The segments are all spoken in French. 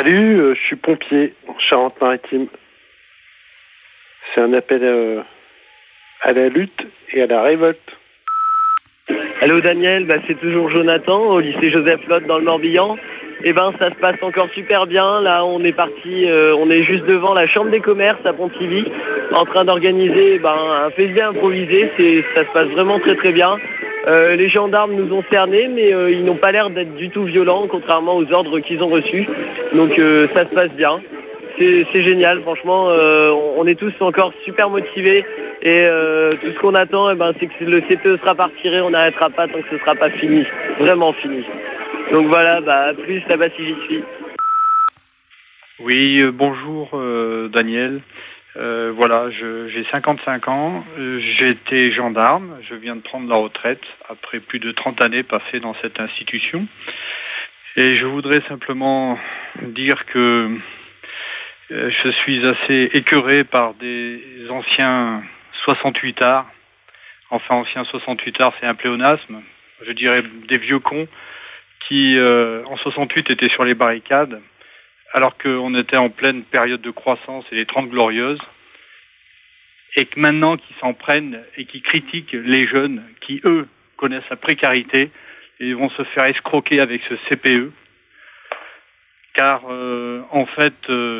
Salut, je suis pompier en Charente-Maritime. C'est un appel à la lutte et à la révolte. Allô Daniel, c'est toujours Jonathan au lycée Joseph Lotte dans le Morbihan. Ça se passe encore super bien. Là, on est parti, on est juste devant la chambre des commerces à Pontivy, en train d'organiser un festival improvisé. Ça se passe vraiment très très bien. Les gendarmes nous ont cernés, mais ils n'ont pas l'air d'être du tout violents, contrairement aux ordres qu'ils ont reçus. Donc ça se passe bien. C'est génial, franchement. On est tous encore super motivés. Et tout ce qu'on attend, c'est que le CPE sera pas retiré. On n'arrêtera pas tant que ce sera pas fini. Vraiment fini. Donc voilà, plus là-bas si j'y suis. Oui, bonjour Daniel. Voilà, j'ai 55 ans, j'ai été gendarme, je viens de prendre la retraite après plus de 30 années passées dans cette institution. Et je voudrais simplement dire que je suis assez écœuré par des anciens 68ards. Enfin, anciens 68ards, c'est un pléonasme. Je dirais des vieux cons qui, en 68, étaient sur les barricades, alors qu'on était en pleine période de croissance et les 30 glorieuses, et que maintenant qu'ils s'en prennent et qui critiquent les jeunes qui, eux, connaissent la précarité et vont se faire escroquer avec ce CPE, car en fait,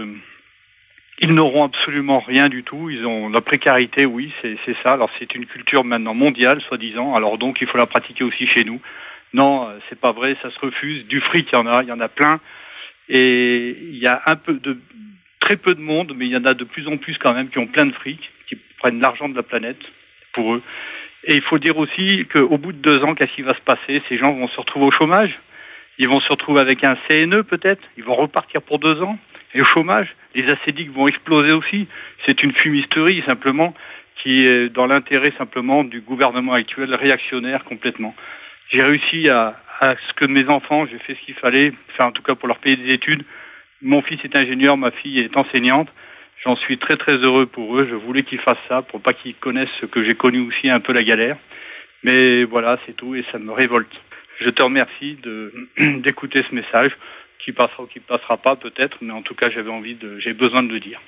ils n'auront absolument rien du tout. Ils ont la précarité, oui, c'est ça. Alors c'est une culture maintenant mondiale, soi-disant. Alors donc il faut la pratiquer aussi chez nous. Non, c'est pas vrai, ça se refuse. Du fric, il y en a plein. Et il y a très peu de monde, mais il y en a de plus en plus quand même qui ont plein de fric, qui prennent l'argent de la planète pour eux. Et il faut dire aussi qu'au bout de 2 ans, qu'est-ce qui va se passer? Ces gens vont se retrouver au chômage. Ils vont se retrouver avec un CNE peut-être. Ils vont repartir pour 2 ans. Et au chômage, les assédiques vont exploser aussi. C'est une fumisterie simplement qui est dans l'intérêt simplement du gouvernement actuel réactionnaire complètement. J'ai réussi à ce que mes enfants, j'ai fait ce qu'il fallait, en tout cas pour leur payer des études. Mon fils est ingénieur, ma fille est enseignante. J'en suis très très heureux pour eux. Je voulais qu'ils fassent ça pour pas qu'ils connaissent ce que j'ai connu aussi, un peu la galère. Mais voilà, c'est tout et ça me révolte. Je te remercie d'écouter ce message qui passera ou qui passera pas peut-être, mais en tout cas j'ai besoin de le dire.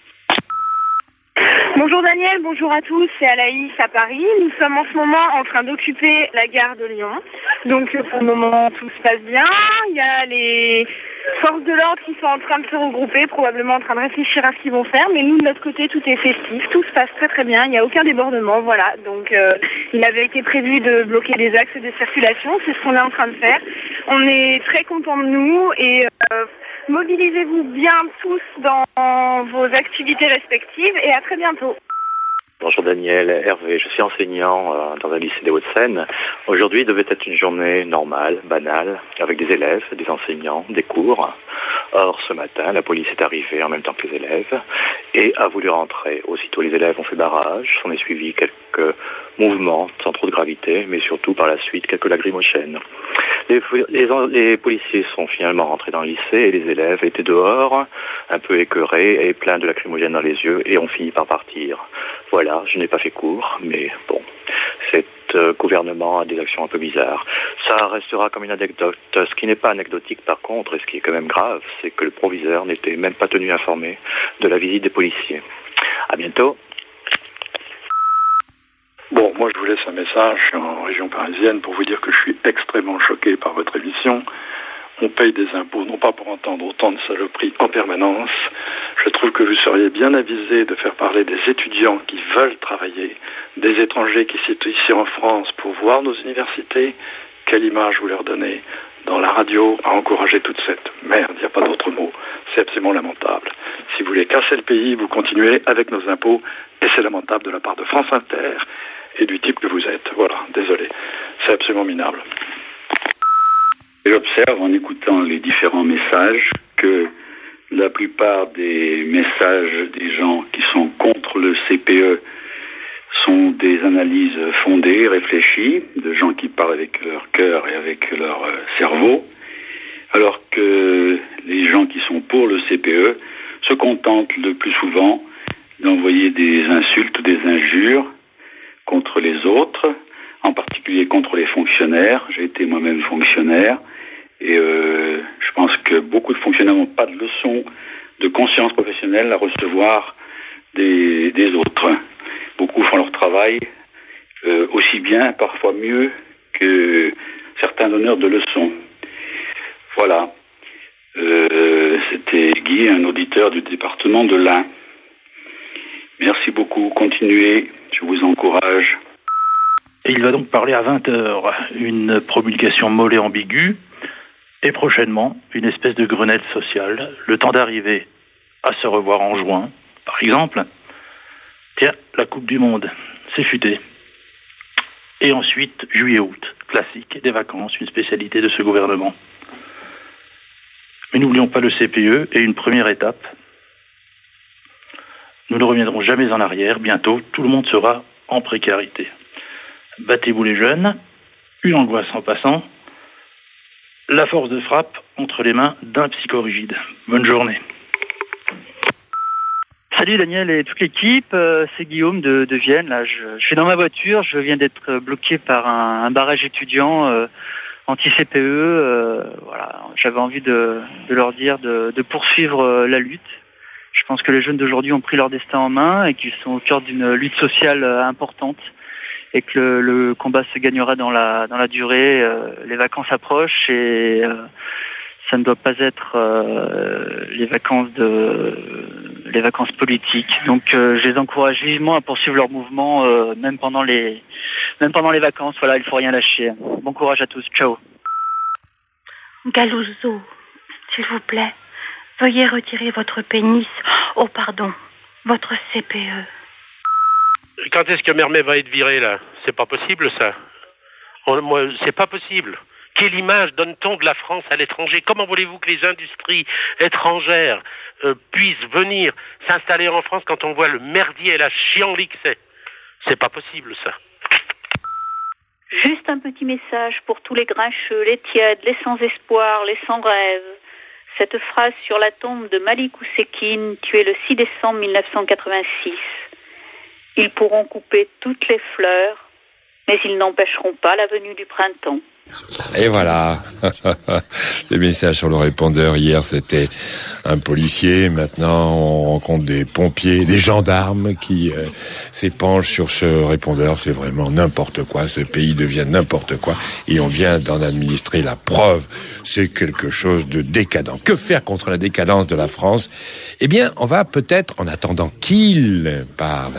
Bonjour Daniel, bonjour à tous, c'est Alaïs à Paris. Nous sommes en ce moment en train d'occuper la gare de Lyon. Donc pour le moment tout se passe bien. Il y a les forces de l'ordre qui sont en train de se regrouper, probablement en train de réfléchir à ce qu'ils vont faire. Mais nous de notre côté tout est festif, tout se passe très très bien, il n'y a aucun débordement, voilà. Donc il avait été prévu de bloquer des axes de circulation, c'est ce qu'on est en train de faire. On est très contents de nous et mobilisez-vous bien tous dans vos activités respectives et à très bientôt. Bonjour Daniel, Hervé, je suis enseignant dans un lycée des Hauts-de-Seine. Aujourd'hui devait être une journée normale, banale, avec des élèves, des enseignants, des cours. Or, ce matin, la police est arrivée en même temps que les élèves et a voulu rentrer. Aussitôt, les élèves ont fait barrage, s'en est suivi quelques mouvements sans trop de gravité, mais surtout par la suite quelques lacrymogènes. Les policiers sont finalement rentrés dans le lycée et les élèves étaient dehors, un peu écœurés et pleins de lacrymogènes dans les yeux et ont fini par partir. Voilà, je n'ai pas fait cours, mais bon, cet gouvernement a des actions un peu bizarres. Ça restera comme une anecdote. Ce qui n'est pas anecdotique par contre, et ce qui est quand même grave, c'est que le proviseur n'était même pas tenu informé de la visite des policiers. À bientôt. Bon, moi je vous laisse un message, je suis en région parisienne pour vous dire que je suis extrêmement choqué par votre émission. On paye des impôts, non pas pour entendre autant de saloperies en permanence. Je trouve que vous seriez bien avisé de faire parler des étudiants qui veulent travailler, des étrangers qui sont ici en France pour voir nos universités. Quelle image vous leur donnez dans la radio à encourager toute cette merde, il n'y a pas d'autre mot. C'est absolument lamentable. Si vous voulez casser le pays, vous continuez avec nos impôts et c'est lamentable de la part de France Inter et du type que vous êtes. Voilà, désolé. C'est absolument minable. J'observe en écoutant les différents messages que la plupart des messages des gens qui sont contre le CPE sont des analyses fondées, réfléchies, de gens qui parlent avec leur cœur et avec leur cerveau, alors que les gens qui sont pour le CPE se contentent le plus souvent d'envoyer des insultes, des injures contre les autres, en particulier contre les fonctionnaires. J'ai été moi-même fonctionnaire Et je pense que beaucoup de fonctionnaires n'ont pas de leçon de conscience professionnelle à recevoir des autres. Beaucoup font leur travail aussi bien, parfois mieux que certains donneurs de leçons. Voilà. C'était Guy, un auditeur du département de l'Ain. Merci beaucoup. Continuez. Je vous encourage. Et il va donc parler à 20h. Une promulgation molle et ambiguë. Et prochainement, une espèce de grenade sociale. Le temps d'arriver à se revoir en juin, par exemple. Tiens, la Coupe du Monde, c'est futé. Et ensuite, juillet-août, classique, des vacances, une spécialité de ce gouvernement. Mais n'oublions pas le CPE et une première étape. Nous ne reviendrons jamais en arrière. Bientôt, tout le monde sera en précarité. Battez-vous les jeunes. Une angoisse en passant. La force de frappe entre les mains d'un psychorigide. Bonne journée. Salut Daniel et toute l'équipe, c'est Guillaume de Vienne. Là, je suis dans ma voiture, je viens d'être bloqué par un barrage étudiant anti-CPE. Voilà, j'avais envie de leur dire de poursuivre la lutte. Je pense que les jeunes d'aujourd'hui ont pris leur destin en main et qu'ils sont au cœur d'une lutte sociale importante et que le combat se gagnera dans la durée. Les vacances approchent et ça ne doit pas être les vacances politiques. Donc je les encourage vivement à poursuivre leur mouvement même pendant les vacances. Voilà, il faut rien lâcher. Bon courage à tous. Ciao. Galouzo, s'il vous plaît, veuillez retirer votre pénis. Oh pardon, votre CPE. Quand est-ce que Mermet va être viré là? C'est pas possible ça. Moi, c'est pas possible. Quelle image donne-t-on de la France à l'étranger? Comment voulez-vous que les industries étrangères puissent venir s'installer en France quand on voit le merdier et la chienlit que c'est? C'est pas possible, ça. Juste un petit message pour tous les grincheux, les tièdes, les sans espoir, les sans rêve. Cette phrase sur la tombe de Malik Oussekine, tué le 6 décembre 1986. Ils pourront couper toutes les fleurs, mais ils n'empêcheront pas la venue du printemps. Et voilà, les messages sur le répondeur. Hier, c'était un policier. Maintenant, on rencontre des pompiers, des gendarmes qui s'épanchent sur ce répondeur. C'est vraiment n'importe quoi. Ce pays devient n'importe quoi. Et on vient d'en administrer la preuve. C'est quelque chose de décadent. Que faire contre la décadence de la France? Eh bien, on va peut-être, en attendant qu'il parle,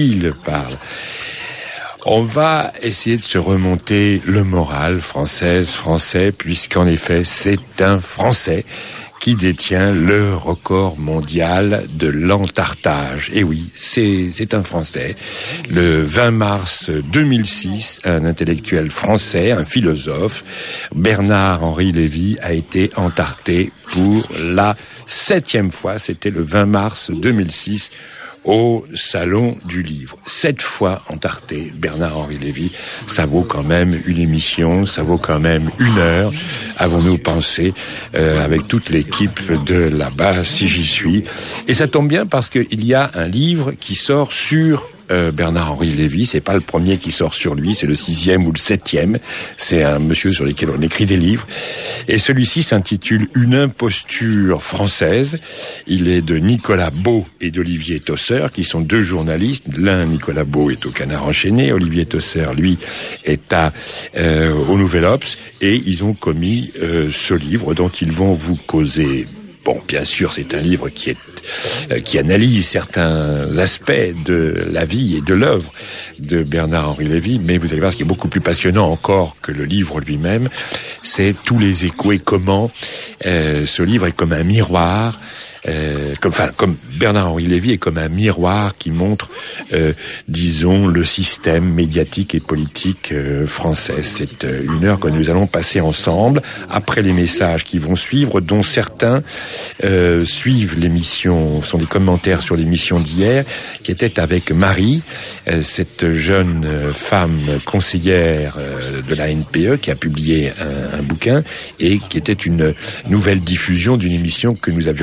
on va essayer de se remonter le moral français, puisqu'en effet, c'est un Français qui détient le record mondial de l'entartage. Et oui, c'est un Français. Le 20 mars 2006, un intellectuel français, un philosophe, Bernard-Henri Lévy, a été entarté pour la 7e fois. C'était le 20 mars 2006. Au Salon du Livre. 7 fois entarté, Bernard-Henri Lévy. Ça vaut quand même une émission, ça vaut quand même 1 heure, avons-nous pensé, avec toute l'équipe de là-bas, si j'y suis. Et ça tombe bien parce qu'il y a un livre qui sort sur Bernard-Henri Lévy. C'est pas le premier qui sort sur lui, c'est le 6e ou le 7e. C'est un monsieur sur lequel on écrit des livres. Et celui-ci s'intitule Une imposture française. Il est de Nicolas Beau et d'Olivier Tosser, qui sont 2 journalistes. L'un, Nicolas Beau, est au Canard enchaîné. Olivier Tosser, lui, est au Nouvel Obs. Et ils ont commis ce livre dont ils vont vous causer. Bon, bien sûr, c'est un livre qui analyse certains aspects de la vie et de l'œuvre de Bernard-Henri Lévy, mais vous allez voir, ce qui est beaucoup plus passionnant encore que le livre lui-même, c'est tous les échos et comment ce livre est comme un miroir. Comme Bernard-Henri Lévy est comme un miroir qui montre, disons, le système médiatique et politique français. C'est 1 heure que nous allons passer ensemble, après les messages qui vont suivre, dont certains suivent l'émission, sont des commentaires sur l'émission d'hier, qui était avec Marie, cette jeune femme conseillère de la NPE, qui a publié un bouquin, et qui était une nouvelle diffusion d'une émission que nous avions faite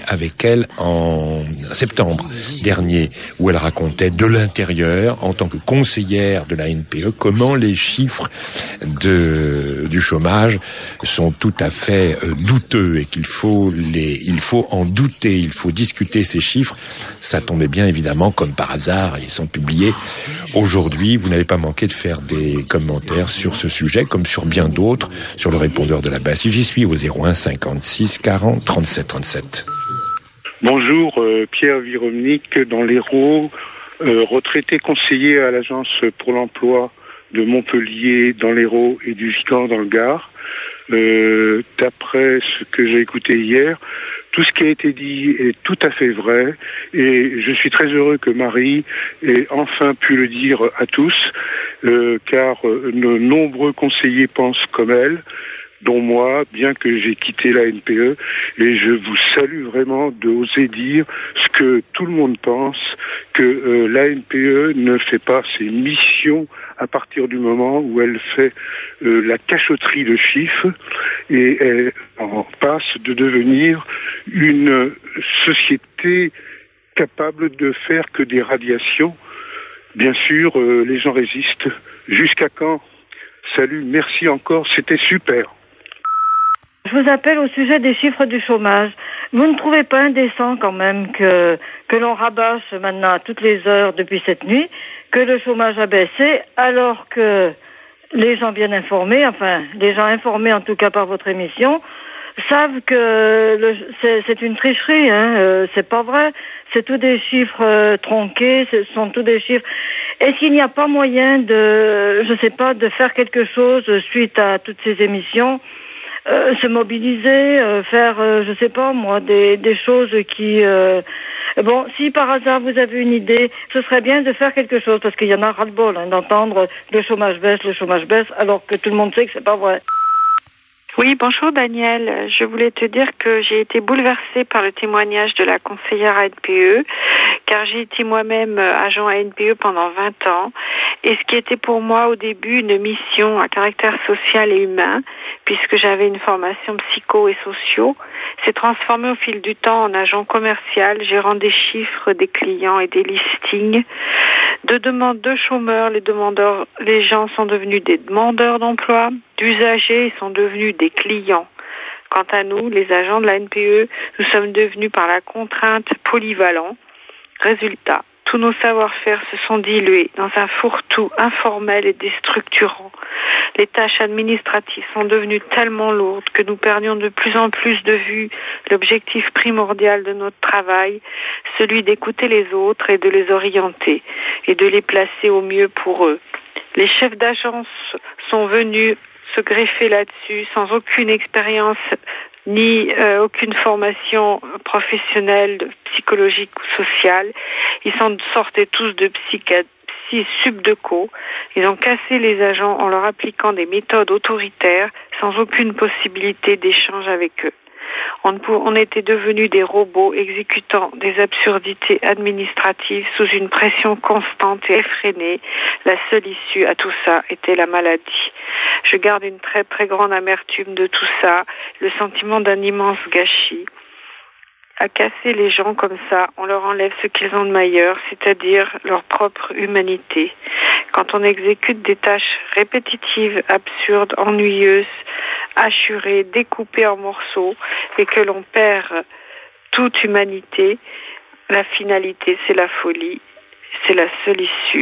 avec elle en septembre dernier, où elle racontait de l'intérieur, en tant que conseillère de la NPE, comment les chiffres du chômage sont tout à fait douteux et qu'il faut en douter, il faut discuter ces chiffres. Ça tombait bien évidemment, comme par hasard, ils sont publiés aujourd'hui. Vous n'avez pas manqué de faire des commentaires sur ce sujet, comme sur bien d'autres, sur le répondeur de la base. J'y suis au 01 56 40 37 37. Bonjour, Pierre Viromnik dans l'Hérault, retraité conseiller à l'agence pour l'emploi de Montpellier dans l'Hérault et du Vigan dans le Gard. D'après ce que j'ai écouté hier, tout ce qui a été dit est tout à fait vrai et je suis très heureux que Marie ait enfin pu le dire à tous, car de nombreux conseillers pensent comme elle, dont moi, bien que j'ai quitté la NPE, et je vous salue vraiment d'oser dire ce que tout le monde pense, que la NPE ne fait pas ses missions à partir du moment où elle fait la cachotterie de chiffres et elle en passe de devenir une société capable de faire que des radiations. Bien sûr, les gens résistent. Jusqu'à quand? Salut, merci encore, c'était super. Je vous appelle au sujet des chiffres du chômage. Vous ne trouvez pas indécent quand même que l'on rabâche maintenant à toutes les heures depuis cette nuit que le chômage a baissé alors que les gens bien informés, enfin les gens informés en tout cas par votre émission, savent que c'est une tricherie, c'est pas vrai, c'est tous des chiffres tronqués, ce sont tous des chiffres. Est-ce qu'il n'y a pas moyen de faire quelque chose suite à toutes ces émissions? Se mobiliser, faire, je sais pas moi, des choses qui... Bon, si par hasard vous avez une idée, ce serait bien de faire quelque chose, parce qu'il y en a ras-le-bol d'entendre le chômage baisse, alors que tout le monde sait que c'est pas vrai. Oui, bonjour Daniel. Je voulais te dire que j'ai été bouleversée par le témoignage de la conseillère ANPE, car j'ai été moi-même agent ANPE pendant 20 ans. Et ce qui était pour moi au début une mission à caractère social et humain, puisque j'avais une formation psycho et socio, s'est transformé au fil du temps en agent commercial, gérant des chiffres, des clients et des listings. De chômeurs, les gens sont devenus des demandeurs d'emploi, d'usagers, ils sont devenus des clients. Quant à nous, les agents de la NPE, nous sommes devenus par la contrainte polyvalents. Résultat, tous nos savoir-faire se sont dilués dans un fourre-tout informel et déstructurant. Les tâches administratives sont devenues tellement lourdes que nous perdions de plus en plus de vue l'objectif primordial de notre travail, celui d'écouter les autres et de les orienter et de les placer au mieux pour eux. Les chefs d'agence sont venus se greffer là-dessus sans aucune expérience ni aucune formation professionnelle, psychologique ou sociale. Ils sortaient tous de subdeco. Ils ont cassé les agents en leur appliquant des méthodes autoritaires sans aucune possibilité d'échange avec eux. On était devenus des robots exécutant des absurdités administratives sous une pression constante et effrénée. La seule issue à tout ça était la maladie. Je garde une très très grande amertume de tout ça, le sentiment d'un immense gâchis. À casser les gens comme ça, on leur enlève ce qu'ils ont de meilleur, c'est-à-dire leur propre humanité. Quand on exécute des tâches répétitives, absurdes, ennuyeuses, hachurées, découpées en morceaux, et que l'on perd toute humanité, la finalité, c'est la folie, c'est la seule issue.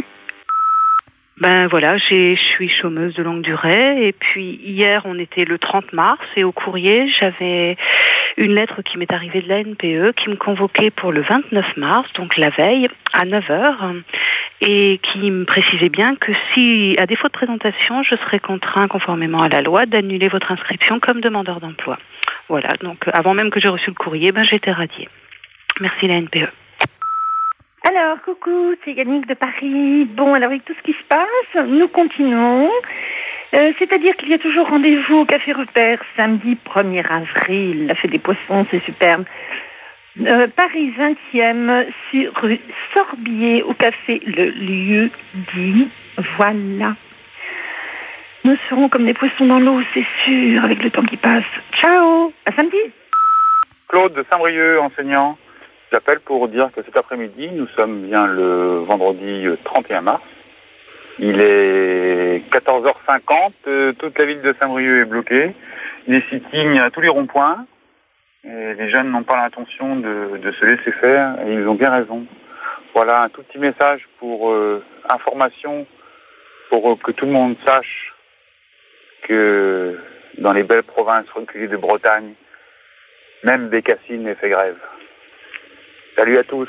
Ben voilà, je suis chômeuse de longue durée et puis hier on était le 30 mars et au courrier j'avais une lettre qui m'est arrivée de la NPE qui me convoquait pour le 29 mars, donc la veille à 9h et qui me précisait bien que si, à défaut de présentation, je serais contraint conformément à la loi d'annuler votre inscription comme demandeur d'emploi. Voilà, donc avant même que j'ai reçu le courrier, j'étais radiée. Merci la NPE. Alors, coucou, c'est Yannick de Paris. Bon, alors avec tout ce qui se passe, nous continuons. C'est-à-dire qu'il y a toujours rendez-vous au Café Repère, samedi 1er avril. La fête des poissons, c'est superbe. Paris 20e, sur rue Sorbier, au Café Le Lieu dit. Voilà. Nous serons comme des poissons dans l'eau, c'est sûr, avec le temps qui passe. Ciao, à samedi. Claude de Saint-Brieuc, enseignant. J'appelle pour dire que cet après-midi, nous sommes bien le vendredi 31 mars. Il est 14h50, toute la ville de Saint-Brieuc est bloquée. Des sittings à tous les ronds-points. Et les jeunes n'ont pas l'intention de se laisser faire, et ils ont bien raison. Voilà un tout petit message pour information, pour que tout le monde sache que dans les belles provinces reculées de Bretagne, même Bécassine fait grève. Salut à tous.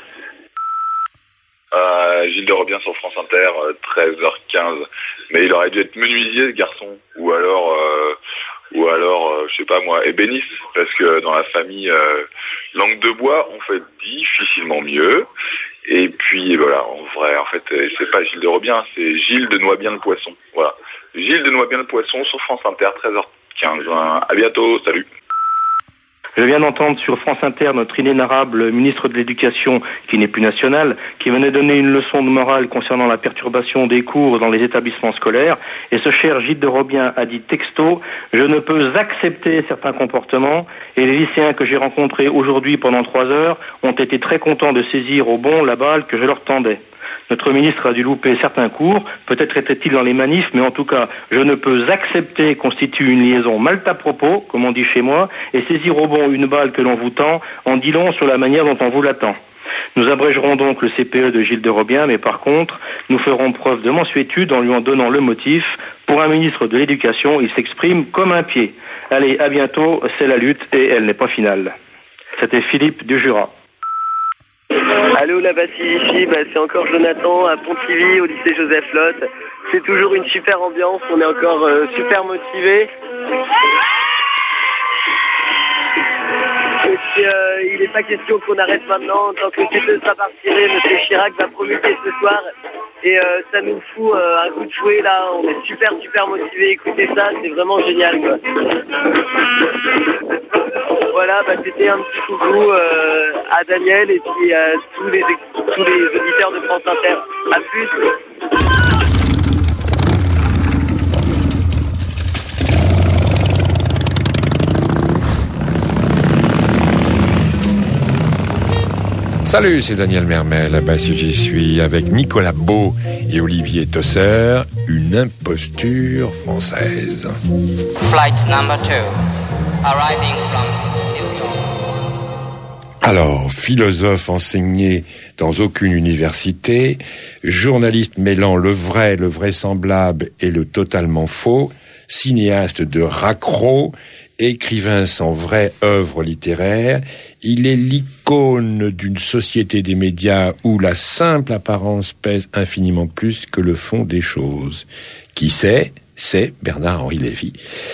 Gilles de Robien sur France Inter, 13h15. Mais il aurait dû être menuisier, ce garçon. Ou alors, je sais pas moi, ébéniste. Parce que dans la famille Langue de Bois, on fait difficilement mieux. Et puis, voilà, en vrai, en fait, c'est pas Gilles de Robien, c'est Gilles de Noibien le Poisson. Voilà. Gilles de Noibien le Poisson sur France Inter, 13h15. À bientôt, salut. Je viens d'entendre sur France Inter notre inénarrable ministre de l'Éducation, qui n'est plus national, qui venait donner une leçon de morale concernant la perturbation des cours dans les établissements scolaires. Et ce cher Gilles de Robien a dit texto « Je ne peux accepter certains comportements » et les lycéens que j'ai rencontrés aujourd'hui pendant 3 heures ont été très contents de saisir au bon la balle que je leur tendais. Notre ministre a dû louper certains cours, peut-être était-il dans les manifs, mais en tout cas, je ne peux accepter constitue une liaison mal à propos, comme on dit chez moi, et saisir au bon une balle que l'on vous tend en dit long sur la manière dont on vous l'attend. Nous abrégerons donc le CPE de Gilles de Robien, mais par contre, nous ferons preuve de mansuétude en lui en donnant le motif. Pour un ministre de l'Éducation, il s'exprime comme un pied. Allez, à bientôt, c'est la lutte et elle n'est pas finale. C'était Philippe du Jura. Allô, là-bas, ici, c'est encore Jonathan à Pontivy, au lycée Joseph Lotte. C'est toujours une super ambiance, on est encore super motivés. Et puis, il n'est pas question qu'on arrête maintenant. Tant que le CPE sera pas retiré, M. Chirac va promulguer ce soir. Et ça nous fout un coup de fouet, là. On est super motivés. Écoutez ça, c'est vraiment génial, quoi. Voilà, c'était un petit coucou à Daniel et puis à tous les auditeurs de France Inter. À plus. Salut, c'est Daniel Mermel. J'y suis avec Nicolas Beau et Olivier Tosser. Une imposture française. Flight number 2, arriving from New York. Alors, philosophe enseigné dans aucune université, journaliste mêlant le vrai, le vraisemblable et le totalement faux, cinéaste de raccro, écrivain sans vraie œuvre littéraire, il est l'icône d'une société des médias où la simple apparence pèse infiniment plus que le fond des choses. Qui c'est Bernard-Henri Lévy.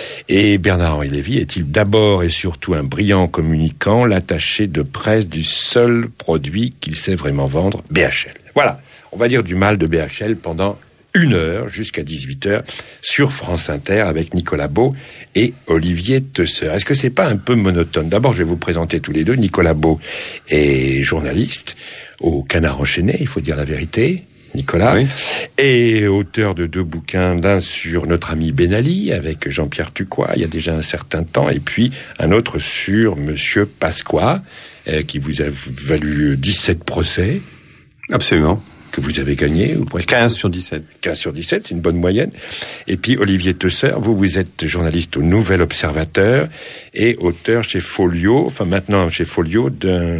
Et Bernard-Henri Lévy est-il d'abord et surtout un brillant communicant, l'attaché de presse du seul produit qu'il sait vraiment vendre, BHL. Voilà, on va dire du mal de BHL pendant 1 heure jusqu'à 18h sur France Inter avec Nicolas Beau et Olivier Tesser. Est-ce que c'est pas un peu monotone? D'abord, je vais vous présenter tous les deux. Nicolas Beau est journaliste au Canard enchaîné, il faut dire la vérité. Nicolas, oui. Et auteur de 2 bouquins, l'un sur notre ami Ben Ali avec Jean-Pierre Tucois, il y a déjà un certain temps, et puis un autre sur Monsieur Pasqua, qui vous a valu 17 procès. Absolument. Que vous avez gagné, ou presque 15 sur 17. 15 sur 17, c'est une bonne moyenne. Et puis Olivier Tesser, vous êtes journaliste au Nouvel Observateur et auteur chez Folio, enfin maintenant chez Folio, d'un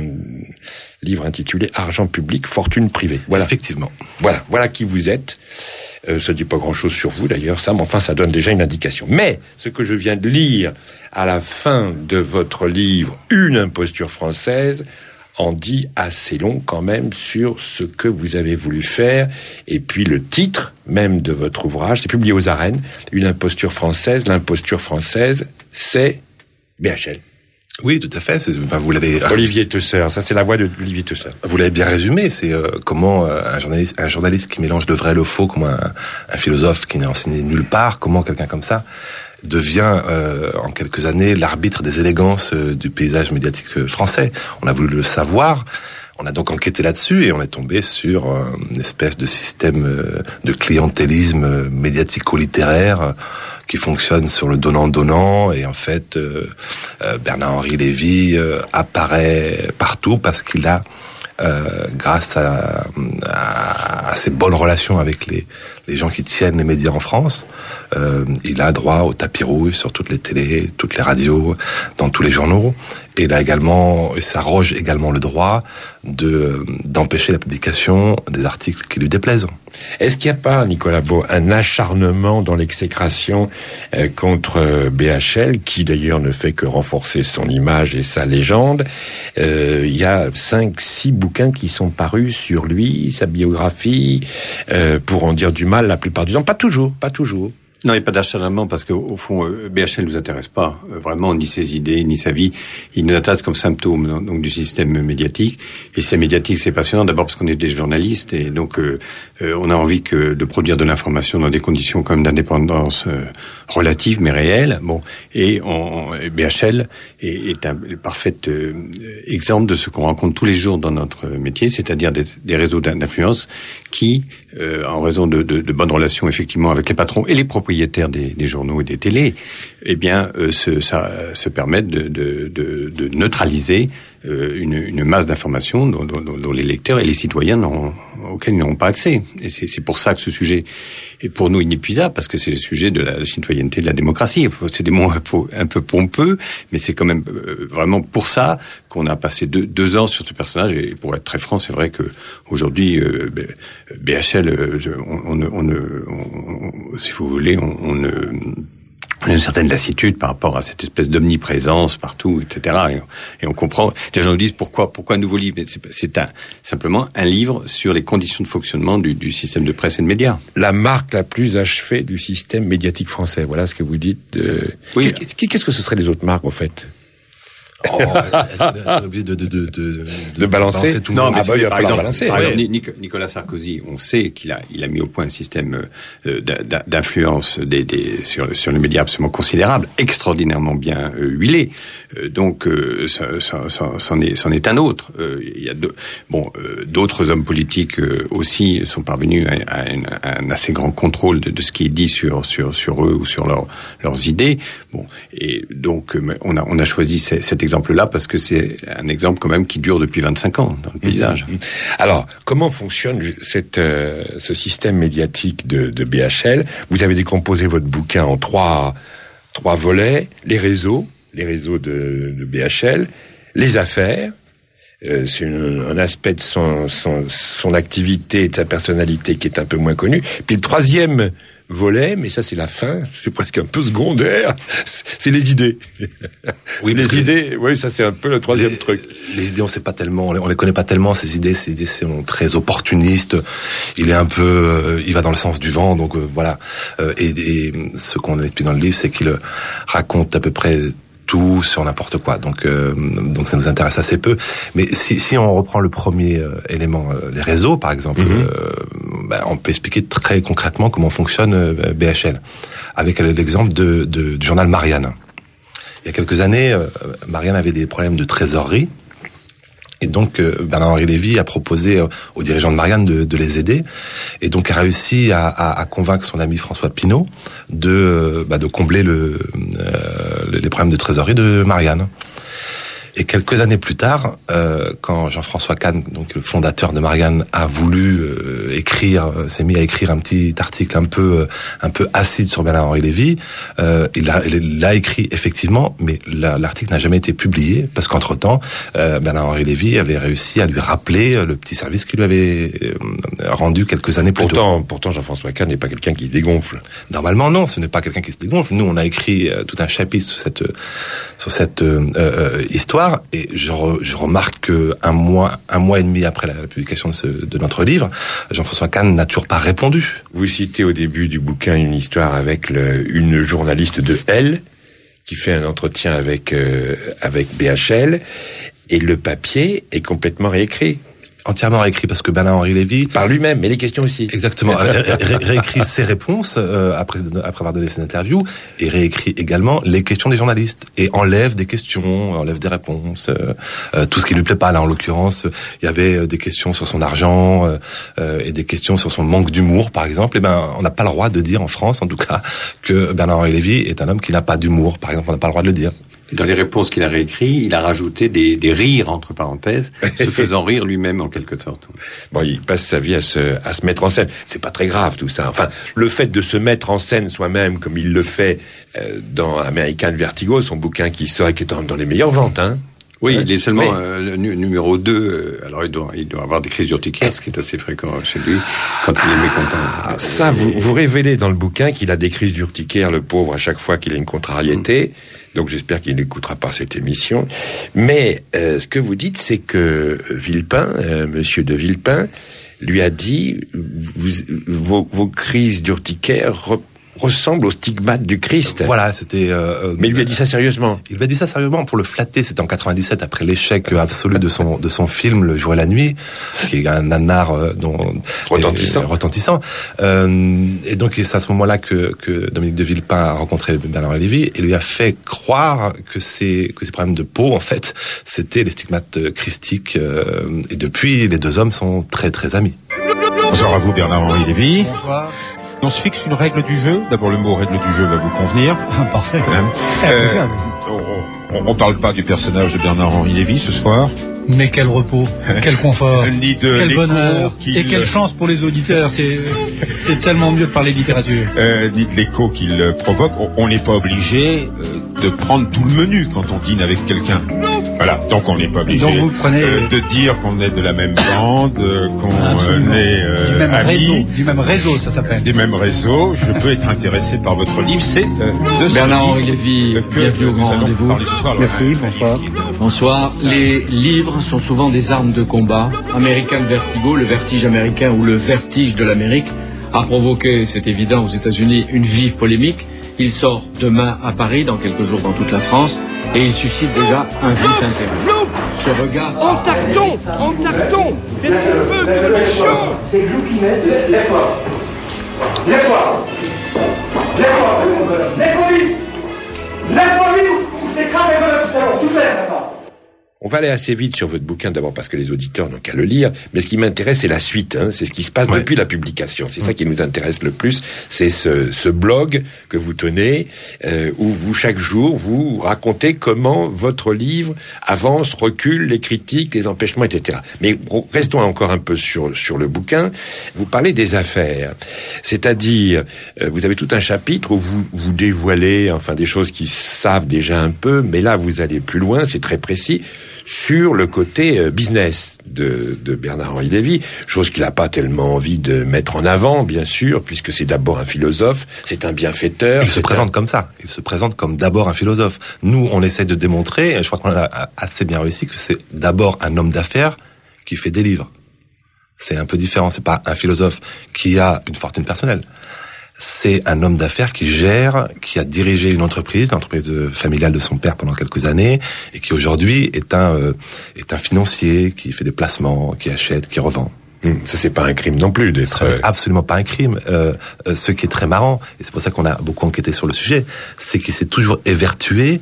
livre intitulé Argent public, fortune privée. Voilà. Effectivement. Voilà qui vous êtes. Ça dit pas grand-chose sur vous d'ailleurs, ça, mais enfin ça donne déjà une indication. Mais ce que je viens de lire à la fin de votre livre, Une imposture française, en dit assez long quand même sur ce que vous avez voulu faire. Et puis le titre même de votre ouvrage, c'est publié aux Arènes, Une imposture française. L'imposture française, c'est BHL. Oui, tout à fait. Vous l'avez. Olivier Tesser, ça c'est la voix de Olivier Tesser. Vous l'avez bien résumé. C'est comment un journaliste qui mélange le vrai et le faux, comme un philosophe qui n'est enseigné nulle part, comment quelqu'un comme ça devient en quelques années l'arbitre des élégances du paysage médiatique français. On a voulu le savoir. On a donc enquêté là-dessus et on est tombé sur une espèce de système de clientélisme médiatico-littéraire qui fonctionne sur le donnant-donnant, et en fait, Bernard-Henri Lévy apparaît partout parce qu'il a, grâce à ses bonnes relations avec les gens qui tiennent les médias en France, il a droit au tapis rouge sur toutes les télés, toutes les radios, dans tous les journaux. Et il s'arroge également le droit d'empêcher la publication des articles qui lui déplaisent. Est-ce qu'il n'y a pas, Nicolas Beau, un acharnement dans l'exécration contre BHL, qui d'ailleurs ne fait que renforcer son image et sa légende? Il y a 5-6 bouquins qui sont parus sur lui, sa biographie, pour en dire du mal la plupart du temps. Pas toujours. Non, il n'y a pas d'acharnement parce qu'au fond, BHL ne nous intéresse pas vraiment, ni ses idées, ni sa vie. Il nous intéresse comme symptôme donc du système médiatique. Et c'est médiatique, c'est passionnant d'abord parce qu'on est des journalistes et donc on a envie de produire de l'information dans des conditions quand même d'indépendance relative mais réelle. Bon, et BHL est un parfait exemple de ce qu'on rencontre tous les jours dans notre métier, c'est-à-dire des réseaux d'influence qui, en raison de bonnes relations effectivement avec les patrons et les propriétaires des journaux et des télés, eh bien, se permettent de neutraliser une masse d'informations dont les lecteurs et les citoyens auxquels ils n'auront pas accès. Et c'est pour ça que ce sujet est pour nous inépuisable, parce que c'est le sujet de la citoyenneté, de la démocratie. C'est des mots un peu pompeux, mais c'est quand même vraiment pour ça qu'on a passé deux ans sur ce personnage. Et pour être très franc, c'est vrai que aujourd'hui, BHL, si vous voulez, on a une certaine lassitude par rapport à cette espèce d'omniprésence partout, etc. Et on comprend. Les gens nous disent pourquoi un nouveau livre? C'est simplement un livre sur les conditions de fonctionnement du système de presse et de médias. La marque la plus achevée du système médiatique français. Voilà ce que vous dites. Oui. Qu'est-ce que ce seraient les autres marques, en fait? Est-ce qu'on est obligé de balancer tout le monde? Il va falloir balancer. Par exemple, Nicolas Sarkozy, on sait qu'il a mis au point un système d'influence sur les médias absolument considérable, extraordinairement bien huilé. Donc, c'en est un autre. Il y a d'autres hommes politiques aussi sont parvenus à un assez grand contrôle de ce qui est dit sur eux ou sur leurs idées. Bon, et donc on a choisi cet exemple-là parce que c'est un exemple quand même qui dure depuis 25 ans dans le paysage. Alors, comment fonctionne ce système médiatique de BHL? Vous avez décomposé votre bouquin en trois volets: les réseaux de BHL, les affaires. C'est un aspect de son activité et de sa personnalité qui est un peu moins connu. Puis le troisième volet, mais ça c'est la fin, c'est presque un peu secondaire, c'est les idées. Oui, les idées, oui, ça c'est un peu le troisième truc. Les idées, on les connaît pas tellement, ces idées sont très opportunistes. Il va dans le sens du vent, donc voilà. Et ce qu'on explique dans le livre, c'est qu'il raconte à peu près tout sur n'importe quoi. Donc ça nous intéresse assez peu. Mais si on reprend le premier élément, les réseaux par exemple, on peut expliquer très concrètement comment fonctionne BHL avec l'exemple du journal Marianne. Il y a quelques années, Marianne avait des problèmes de trésorerie. Et donc, Bernard-Henri Lévy a proposé aux dirigeants de Marianne de les aider. Et donc, a réussi à convaincre son ami François Pinault de combler les problèmes de trésorerie de Marianne. Et quelques années plus tard, quand Jean-François Kahn, donc le fondateur de Marianne, a voulu s'est mis à écrire un petit article un peu acide sur Bernard-Henri Lévy, il l'a écrit effectivement, mais l'article n'a jamais été publié parce qu'entre-temps, Bernard-Henri Lévy avait réussi à lui rappeler le petit service qu'il lui avait rendu quelques années plus tôt. Pourtant, Jean-François Kahn n'est pas quelqu'un qui se dégonfle. Normalement, non, ce n'est pas quelqu'un qui se dégonfle. Nous, on a écrit tout un chapitre sur cette histoire. Et je remarque que un mois et demi après la publication de notre livre, Jean-François Kahn n'a toujours pas répondu. Vous citez au début du bouquin une histoire avec une journaliste de Elle qui fait un entretien avec BHL, et le papier est complètement réécrit. entièrement réécrit parce que Bernard-Henri Lévy... Par lui-même, mais les questions aussi. Exactement. Réécrit ses réponses après avoir donné ses interviews et réécrit également les questions des journalistes et enlève des questions, enlève des réponses, tout ce qui lui plaît pas. Là, en l'occurrence, il y avait des questions sur son argent et des questions sur son manque d'humour, par exemple. Eh ben, on n'a pas le droit de dire en France, en tout cas, que Bernard-Henri Lévy est un homme qui n'a pas d'humour. Par exemple, on n'a pas le droit de le dire. Dans les réponses qu'il a réécrites, il a rajouté des rires, entre parenthèses, se faisant rire lui-même, en quelque sorte. Bon, il passe sa vie à se mettre en scène. C'est pas très grave, tout ça. Enfin, le fait de se mettre en scène soi-même, comme il le fait dans American Vertigo, son bouquin qui sort et qui est dans les meilleures ventes, hein. Oui, il est seulement numéro 2. Alors, il doit avoir des crises d'urticaire, ce qui est assez fréquent chez lui, quand il est mécontent. Ça, vous révélez dans le bouquin qu'il a des crises d'urticaire, le pauvre, à chaque fois qu'il a une contrariété. Donc, j'espère qu'il n'écoutera pas cette émission. Mais ce que vous dites, c'est que Villepin, Monsieur de Villepin, lui a dit vos crises d'urticaire ressemble au stigmate du Christ. Voilà, c'était... mais il lui a dit ça sérieusement. Il lui a dit ça sérieusement pour le flatter. C'était en 97, après l'échec absolu de son film Le jour et la nuit, qui est un nanar retentissant. Et donc, c'est à ce moment-là que Dominique de Villepin a rencontré Bernard-Henri Lévy et lui a fait croire que ces problèmes de peau, en fait, c'était les stigmates christiques. Et depuis, les deux hommes sont très, très amis. Bonjour à vous, Bernard-Henri Lévy. Bonsoir. On se fixe une règle du jeu. D'abord, le mot règle du jeu va vous convenir. Parfait. On parle pas du personnage de Bernard-Henri Lévy ce soir. Mais quel repos, quel confort, ni de quel bonheur, et quelle chance pour les auditeurs. C'est tellement mieux de parler littérature. Ni de l'écho qu'il provoque. On n'est pas obligé de prendre tout le menu quand on dîne avec quelqu'un. Voilà, donc on n'est pas obligé de dire qu'on est de la même bande, qu'on est du même amis. Du même réseau, ça s'appelle. Du même réseau. Je peux être intéressé par votre livre. C'est Bernard-Henri Lévy, bienvenue au grand rendez-vous. Merci, bonsoir. Bonsoir. Les livres sont souvent des armes de combat. American Vertigo, le vertige américain ou le vertige de l'Amérique, a provoqué, c'est évident, aux États-Unis une vive polémique. Il sort demain à Paris, dans quelques jours dans toute la France, et il suscite déjà un vif intérêt. Ce regard... En tacton Mais tu peux, que le méchant. C'est vous qui mettez les portes. On va aller assez vite sur votre bouquin, d'abord parce que les auditeurs n'ont qu'à le lire, mais ce qui m'intéresse, c'est la suite, hein, c'est ce qui se passe depuis la publication. C'est ça qui nous intéresse le plus, c'est ce blog que vous tenez, où vous, chaque jour, vous racontez comment votre livre avance, recule, les critiques, les empêchements, etc. Mais restons encore un peu sur le bouquin. Vous parlez des affaires, c'est-à-dire, vous avez tout un chapitre où vous dévoilez, enfin, des choses qui savent déjà un peu, mais là, vous allez plus loin, c'est très précis, sur le côté business de Bernard-Henri Lévy, chose qu'il n'a pas tellement envie de mettre en avant, bien sûr, puisque c'est d'abord un philosophe, c'est un bienfaiteur. Il se présente comme ça, il se présente comme d'abord un philosophe. Nous, on essaie de démontrer, et je crois qu'on a assez bien réussi, que c'est d'abord un homme d'affaires qui fait des livres. C'est un peu différent, c'est pas un philosophe qui a une fortune personnelle. C'est un homme d'affaires qui a dirigé l'entreprise familiale de son père pendant quelques années, et qui aujourd'hui est un financier qui fait des placements, qui achète, qui revend. Ça, c'est pas un crime non plus d'être... C'est absolument pas un crime. Ce qui est très marrant, et c'est pour ça qu'on a beaucoup enquêté sur le sujet, c'est qu'il s'est toujours évertué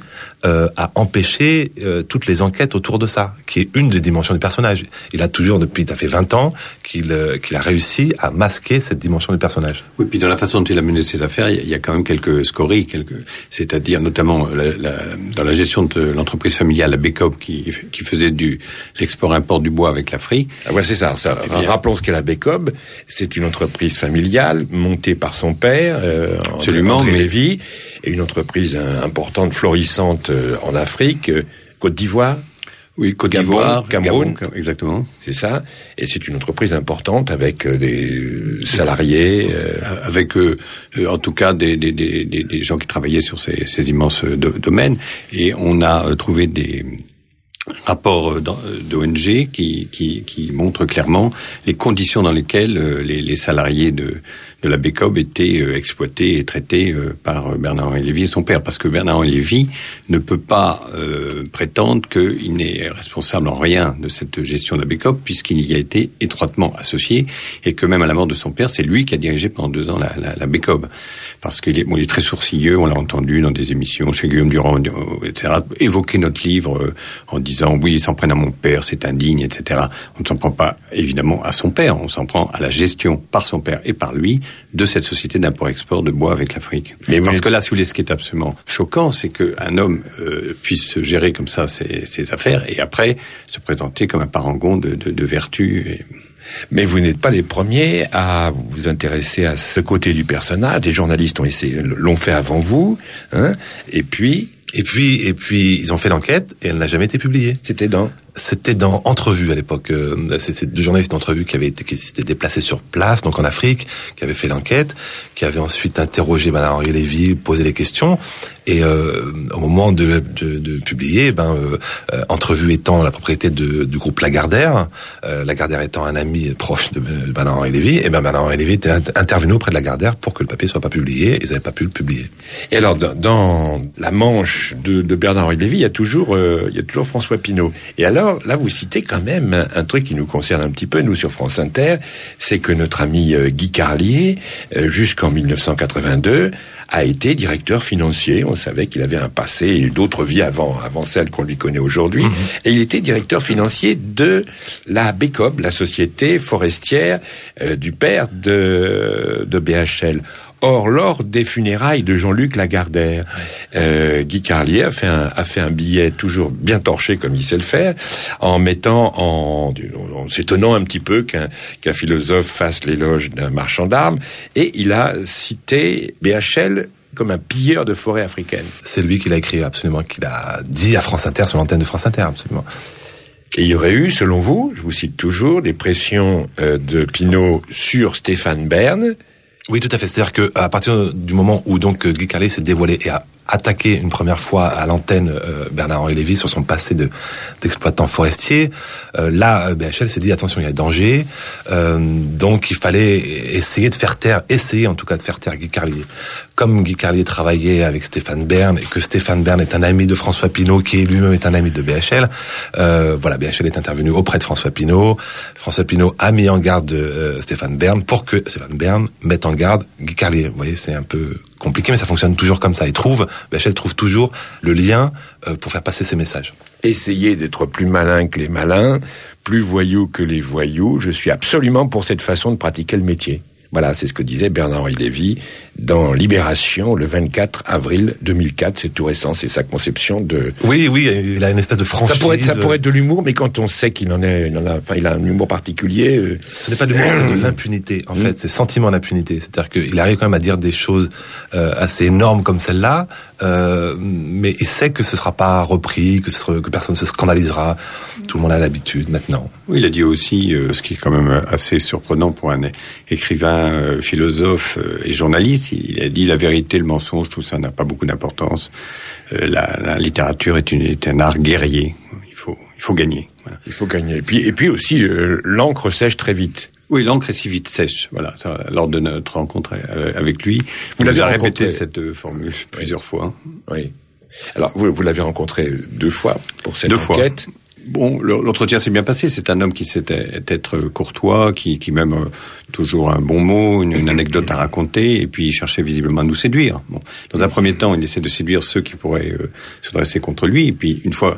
à empêcher toutes les enquêtes autour de ça, qui est une des dimensions du personnage. Il a toujours, depuis, ça fait 20 ans, qu'il a réussi à masquer cette dimension du personnage. Oui, puis dans la façon dont il a mené ses affaires, il y a quand même quelques scories, c'est-à-dire notamment dans la gestion de l'entreprise familiale, la Bécob, qui faisait l'export-import du bois avec l'Afrique. Ah ouais, c'est ça. Rappelons ce qu'est la Bécob. C'est une entreprise familiale montée par son père, André Lévy, et une entreprise importante, florissante en Afrique, Côte d'Ivoire. Oui, Côte d'Ivoire, Cameroun, exactement. C'est ça. Et c'est une entreprise importante avec des salariés, avec en tout cas des gens qui travaillaient sur ces immenses domaines. Et on a trouvé des rapports d'ONG qui montrent clairement les conditions dans lesquelles les salariés de de la Bécob était exploité et traité par Bernard-Henri Lévy et son père, parce que Bernard-Henri Lévy ne peut pas prétendre qu'il n'est responsable en rien de cette gestion de la Bécob, puisqu'il y a été étroitement associé, et que même à la mort de son père, c'est lui qui a dirigé pendant 2 ans la Bécob. Parce qu'il est, il est très sourcilleux, on l'a entendu dans des émissions chez Guillaume Durand, etc., évoquer notre livre en disant oui, ils s'en prennent à mon père, c'est indigne, etc. On ne s'en prend pas évidemment à son père, on s'en prend à la gestion par son père et par lui de cette société d'import-export de bois avec l'Afrique. Mais parce que là, si vous voulez, ce qui est absolument choquant, c'est qu'un homme puisse gérer comme ça ses affaires et après se présenter comme un parangon de vertu. Mais vous n'êtes pas les premiers à vous intéresser à ce côté du personnage. Des journalistes l'ont fait avant vous, hein. Et puis, ils ont fait l'enquête et elle n'a jamais été publiée. C'était dans Entrevue à l'époque. C'était 2 journalistes d'Entrevue qui s'étaient déplacés sur place, donc en Afrique, qui avaient fait l'enquête, qui avaient ensuite interrogé Bernard-Henri Lévy, posé les questions. Et au moment de publier, Entrevue étant la propriété du groupe Lagardère, Lagardère étant un ami proche de Bernard-Henri Lévy, et Bernard-Henri Lévy était intervenu auprès de Lagardère pour que le papier soit pas publié. Ils n'avaient pas pu le publier. Et alors, dans la manche de Bernard-Henri Lévy, il y a toujours François Pinault. Et alors, là, vous citez quand même un truc qui nous concerne un petit peu, nous, sur France Inter, c'est que notre ami Guy Carlier, jusqu'en 1982, a été directeur financier. On savait qu'il avait un passé et d'autres vies avant celle qu'on lui connaît aujourd'hui. Et il était directeur financier de la Bécob, la société forestière du père de BHL. Or, lors des funérailles de Jean-Luc Lagardère, Guy Carlier a fait un billet toujours bien torché comme il sait le faire, en s'étonnant un petit peu qu'un philosophe fasse l'éloge d'un marchand d'armes, et il a cité BHL comme un pilleur de forêt africaine. C'est lui qui l'a écrit, absolument, qu'il a dit à France Inter, sur l'antenne de France Inter, absolument. Et il y aurait eu, selon vous, je vous cite toujours, des pressions de Pinault sur Stéphane Bern. Oui, tout à fait. C'est-à-dire que à partir du moment où donc Guy Carlier s'est dévoilé et a attaqué une première fois à l'antenne Bernard-Henri Lévy sur son passé d'exploitant forestier, là BHL s'est dit attention, il y a danger, donc il fallait essayer de faire taire Guy Carlier. Comme Guy Carlier travaillait avec Stéphane Bern et que Stéphane Bern est un ami de François Pinault qui lui-même est un ami de BHL, BHL est intervenu auprès de François Pinault. François Pinault a mis en garde Stéphane Bern pour que Stéphane Bern mette en garde Guy Carlier. Vous voyez, c'est un peu compliqué, mais ça fonctionne toujours comme ça. BHL trouve toujours le lien pour faire passer ses messages. Essayez d'être plus malin que les malins, plus voyou que les voyous. Je suis absolument pour cette façon de pratiquer le métier. Voilà, c'est ce que disait Bernard-Henri Lévy dans Libération le 24 avril 2004. C'est tout récent, c'est sa conception de... Oui, il a une espèce de franchise. Ça pourrait être de l'humour, mais quand on sait qu'il a un humour particulier... Ce n'est pas de l'humour, c'est de l'impunité, en fait. C'est sentiment d'impunité. C'est-à-dire qu'il arrive quand même à dire des choses assez énormes comme celle-là, mais il sait que ce sera pas repris, que personne se scandalisera. Tout le monde a l'habitude maintenant. Oui, il a dit aussi, ce qui est quand même assez surprenant pour un écrivain, philosophe et journaliste, il a dit la vérité, le mensonge, tout ça n'a pas beaucoup d'importance. La littérature est un art guerrier. Il faut gagner. Voilà. Il faut gagner. Et puis aussi, l'encre sèche très vite. Oui, l'encre est si vite sèche. Voilà, ça, lors de notre rencontre avec lui, il nous a répété cette formule plusieurs fois. Oui. Alors, vous l'avez rencontré 2 fois pour cette enquête. Bon, l'entretien s'est bien passé. C'est un homme qui sait être courtois, qui même toujours un bon mot, une anecdote à raconter, et puis il cherchait visiblement à nous séduire. Bon, dans un premier temps, il essaie de séduire ceux qui pourraient se dresser contre lui, et puis une fois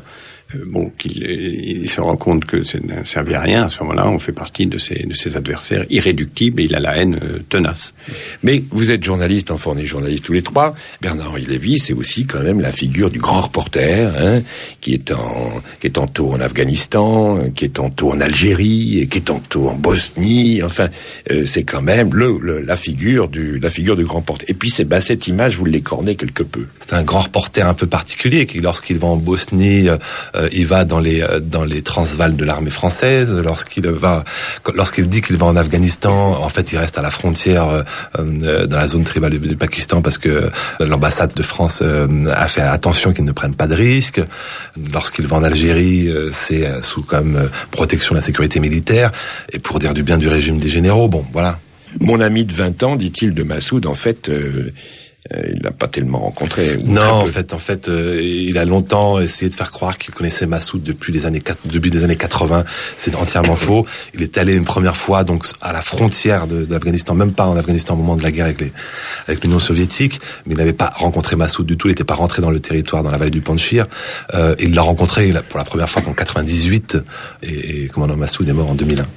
qu'il se rend compte que ça ne servait à rien, à ce moment-là, on fait partie de ses adversaires irréductibles, et il a la haine tenace. Mais vous êtes journaliste, enfin on est journalistes tous les 3. Bernard-Henri Lévy, c'est aussi quand même la figure du grand reporter, qui est tantôt en Afghanistan, qui est tantôt en Algérie, qui est tantôt en Bosnie. Enfin, c'est quand même la figure du grand reporter. Et puis cette image, vous l'écornez quelque peu. C'est un grand reporter un peu particulier qui, lorsqu'il va en Bosnie, il va dans les Transvaal de l'armée française. Lorsqu'il dit qu'il va en Afghanistan, en fait, il reste à la frontière dans la zone tribale du Pakistan parce que l'ambassade de France a fait attention qu'ils ne prennent pas de risques. Lorsqu'il va en Algérie, c'est sous comme protection de la sécurité militaire et pour dire du bien du régime des généraux. Bon, voilà. Mon ami de 20 ans, dit-il de Massoud, en fait... il l'a pas tellement rencontré. Non, en fait, il a longtemps essayé de faire croire qu'il connaissait Massoud depuis les années 80. C'est entièrement faux. Il est allé une première fois donc à la frontière de l'Afghanistan, même pas en Afghanistan au moment de la guerre avec l'Union soviétique, mais il n'avait pas rencontré Massoud du tout. Il n'était pas rentré dans le territoire, dans la vallée du Panjshir. Il l'a rencontré pour la première fois en 98 et commandant Massoud est mort en 2001.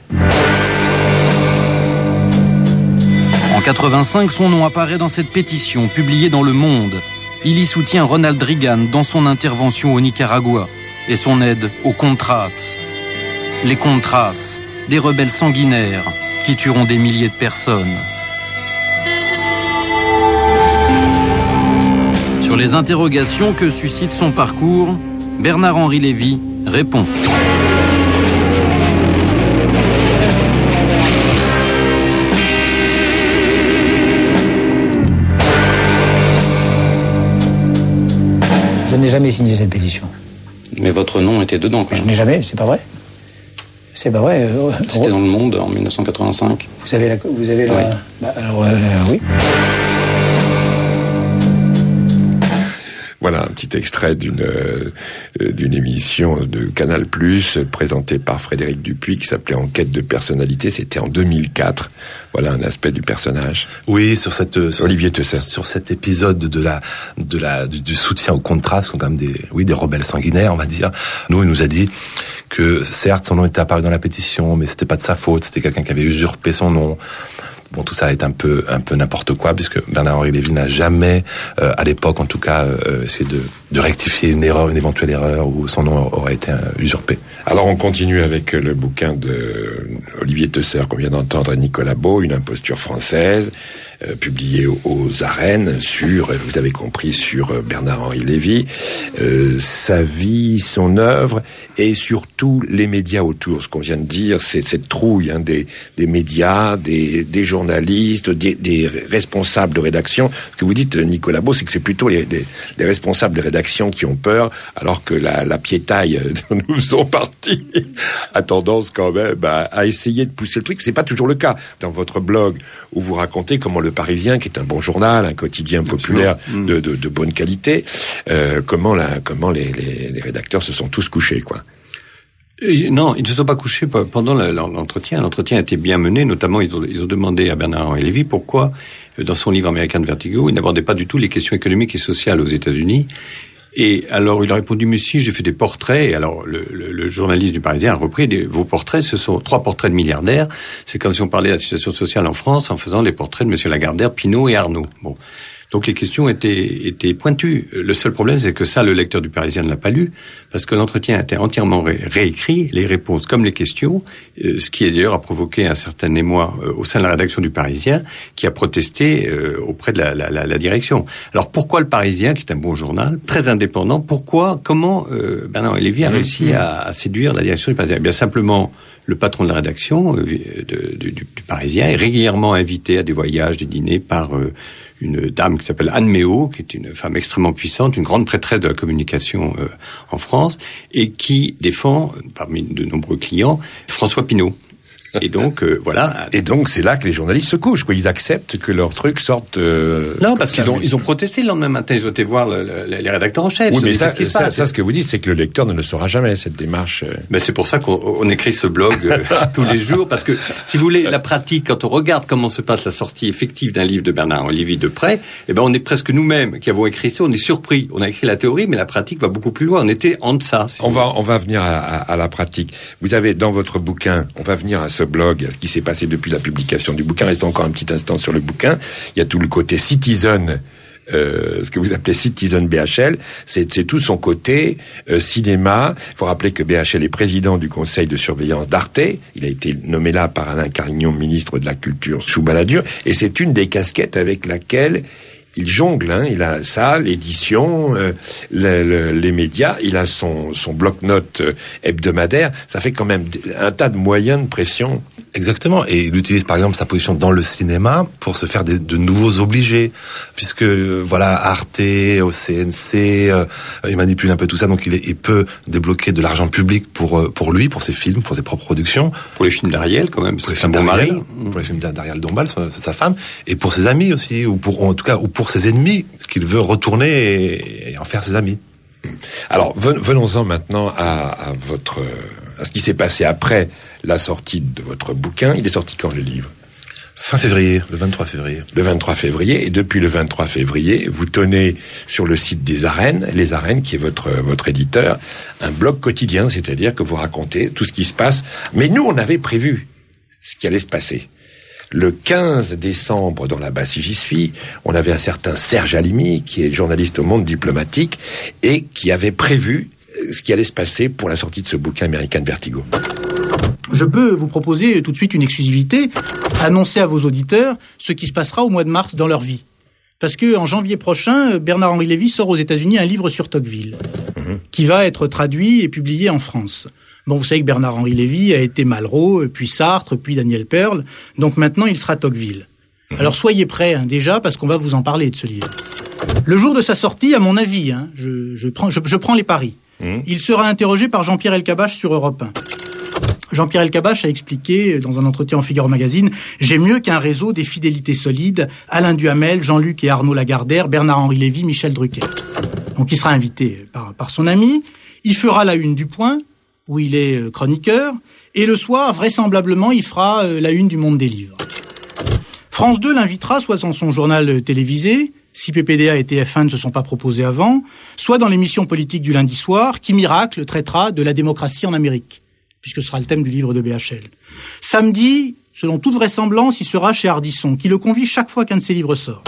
En 85, son nom apparaît dans cette pétition publiée dans Le Monde. Il y soutient Ronald Reagan dans son intervention au Nicaragua et son aide aux Contras. Les Contras, des rebelles sanguinaires qui tueront des milliers de personnes. Sur les interrogations que suscite son parcours, Bernard-Henri Lévy répond. Je n'ai jamais signé cette pétition. Mais votre nom était dedans, quand même. Je n'ai jamais, c'est pas vrai. C'est pas vrai. C'était dans Le Monde en 1985. Vous avez la... Oui. Bah, alors, oui. Voilà un petit extrait d'une émission de Canal+, présentée par Frédéric Dupuis, qui s'appelait Enquête de personnalité. C'était en 2004. Voilà un aspect du personnage. Oui, sur Olivier Tesser. Sur cet épisode du soutien aux Contras, qui sont quand même des rebelles sanguinaires, on va dire. Nous, il nous a dit que certes, son nom était apparu dans la pétition, mais c'était pas de sa faute. C'était quelqu'un qui avait usurpé son nom. Bon, tout ça est un peu n'importe quoi, puisque Bernard-Henri Lévy n'a jamais, à l'époque en tout cas, essayé de rectifier une éventuelle erreur où son nom aurait été usurpé. Alors on continue avec le bouquin de Olivier Tesser qu'on vient d'entendre, Nicolas Beau, Une imposture française, publié aux Arènes sur, vous avez compris, sur Bernard-Henri Lévy, sa vie, son œuvre et surtout les médias autour. Ce qu'on vient de dire, c'est cette trouille des médias, des journalistes, des responsables de rédaction. Ce que vous dites, Nicolas Beau, c'est que c'est plutôt les responsables de rédaction qui ont peur, alors que la piétaille dont nous faisons partie a tendance quand même à essayer de pousser le truc. C'est pas toujours le cas. Dans votre blog, où vous racontez comment Le Parisien, qui est un bon journal, un quotidien populaire de bonne qualité, comment les rédacteurs se sont tous couchés, quoi. Non, ils ne se sont pas couchés pendant l'entretien. L'entretien a été bien mené, notamment ils ont demandé à Bernard-Henri Lévy pourquoi, dans son livre American Vertigo, il n'abordait pas du tout les questions économiques et sociales aux États-Unis. Et alors il a répondu, mais si, j'ai fait des portraits. Et alors le journaliste du Parisien a repris, vos portraits, ce sont 3 portraits de milliardaires. C'est comme si on parlait de la situation sociale en France en faisant les portraits de Monsieur Lagardère, Pinault et Arnaud. Bon. Donc les questions étaient pointues. Le seul problème, c'est que ça, le lecteur du Parisien ne l'a pas lu, parce que l'entretien a été entièrement réécrit, les réponses comme les questions, ce qui d'ailleurs a provoqué un certain émoi au sein de la rédaction du Parisien, qui a protesté auprès de la direction. Alors pourquoi le Parisien, qui est un bon journal, très indépendant, comment Bernard-Henri Lévy a réussi à séduire la direction du Parisien? Eh bien simplement, le patron de la rédaction du Parisien est régulièrement invité à des voyages, des dîners par une dame qui s'appelle Anne Méot, qui est une femme extrêmement puissante, une grande prêtresse de la communication en France, et qui défend, parmi de nombreux clients, François Pinault. Et donc, voilà. Et donc, c'est là que les journalistes se couchent, quoi. Ils acceptent que leur truc sorte... Non, parce qu'ils ont protesté le lendemain matin. Ils ont été voir les rédacteurs en chef. Oui, mais ça, ce que vous dites, c'est que le lecteur ne le saura jamais, cette démarche. Ben, c'est pour ça qu'on écrit ce blog tous les jours, parce que, si vous voulez, la pratique, quand on regarde comment se passe la sortie effective d'un livre de Bernard-Henri Lévy de près, eh ben, on est presque nous-mêmes qui avons écrit ça, on est surpris. On a écrit la théorie, mais la pratique va beaucoup plus loin. On était en deçà. On va venir à la pratique. Vous avez, dans votre bouquin, on va venir à ce blog, à ce qui s'est passé depuis la publication du bouquin. Restons encore un petit instant sur le bouquin. Il y a tout le côté citizen, ce que vous appelez Citizen BHL, c'est tout son côté cinéma. Il faut rappeler que BHL est président du conseil de surveillance d'Arte. Il a été nommé là par Alain Carignon, ministre de la Culture sous Balladur, et c'est une des casquettes avec laquelle il jongle, hein. Il a ça, l'édition, les médias, il a son bloc-notes hebdomadaire. Ça fait quand même un tas de moyens de pression. Exactement. Et il utilise par exemple sa position dans le cinéma pour se faire de nouveaux obligés. Puisque, voilà, Arte, au CNC, il manipule un peu tout ça. Donc il peut débloquer de l'argent public pour lui, pour ses films, pour ses propres productions. Pour les films d'Ariel, quand même. Pour les films d'Ariel. Pour les films d'Ariel Dombal, c'est sa femme. Et pour ses amis aussi. Ou pour ses ennemis, qu'il veut retourner et en faire ses amis. Alors, venons-en maintenant à ce qui s'est passé après la sortie de votre bouquin. Il est sorti quand, le livre ? Fin février, le 23 février. Le 23 février, et depuis le 23 février, vous tenez sur le site des Arènes, Les Arènes, qui est votre éditeur, un blog quotidien, c'est-à-dire que vous racontez tout ce qui se passe. Mais nous, on avait prévu ce qui allait se passer. Le 15 décembre, dans la Basse J'y suis, on avait un certain Serge Halimi, qui est journaliste au Monde diplomatique, et qui avait prévu ce qui allait se passer pour la sortie de ce bouquin American Vertigo. Je peux vous proposer tout de suite une exclusivité, annoncer à vos auditeurs ce qui se passera au mois de mars dans leur vie. Parce que en janvier prochain, Bernard-Henri Lévy sort aux États-Unis un livre sur Tocqueville, qui va être traduit et publié en France. Bon, vous savez que Bernard-Henri Lévy a été Malraux, puis Sartre, puis Daniel Pearl, donc maintenant il sera Tocqueville. Alors soyez prêts déjà, parce qu'on va vous en parler de ce livre. Le jour de sa sortie, à mon avis, je prends les paris, il sera interrogé par Jean-Pierre Elkabbach sur Europe 1. Jean-Pierre Elkabbach a expliqué dans un entretien en Figaro Magazine « J'ai mieux qu'un réseau des fidélités solides, Alain Duhamel, Jean-Luc et Arnaud Lagardère, Bernard-Henri Lévy, Michel Drucker ». Donc il sera invité par son ami, il fera la une du Point, où il est chroniqueur, et le soir, vraisemblablement, il fera la une du Monde des Livres. France 2 l'invitera soit dans son journal télévisé, si PPDA et TF1 ne se sont pas proposés avant, soit dans l'émission politique du lundi soir, qui, miracle, traitera de la démocratie en Amérique, puisque ce sera le thème du livre de BHL. Samedi, selon toute vraisemblance, il sera chez Ardisson, qui le convie chaque fois qu'un de ses livres sort.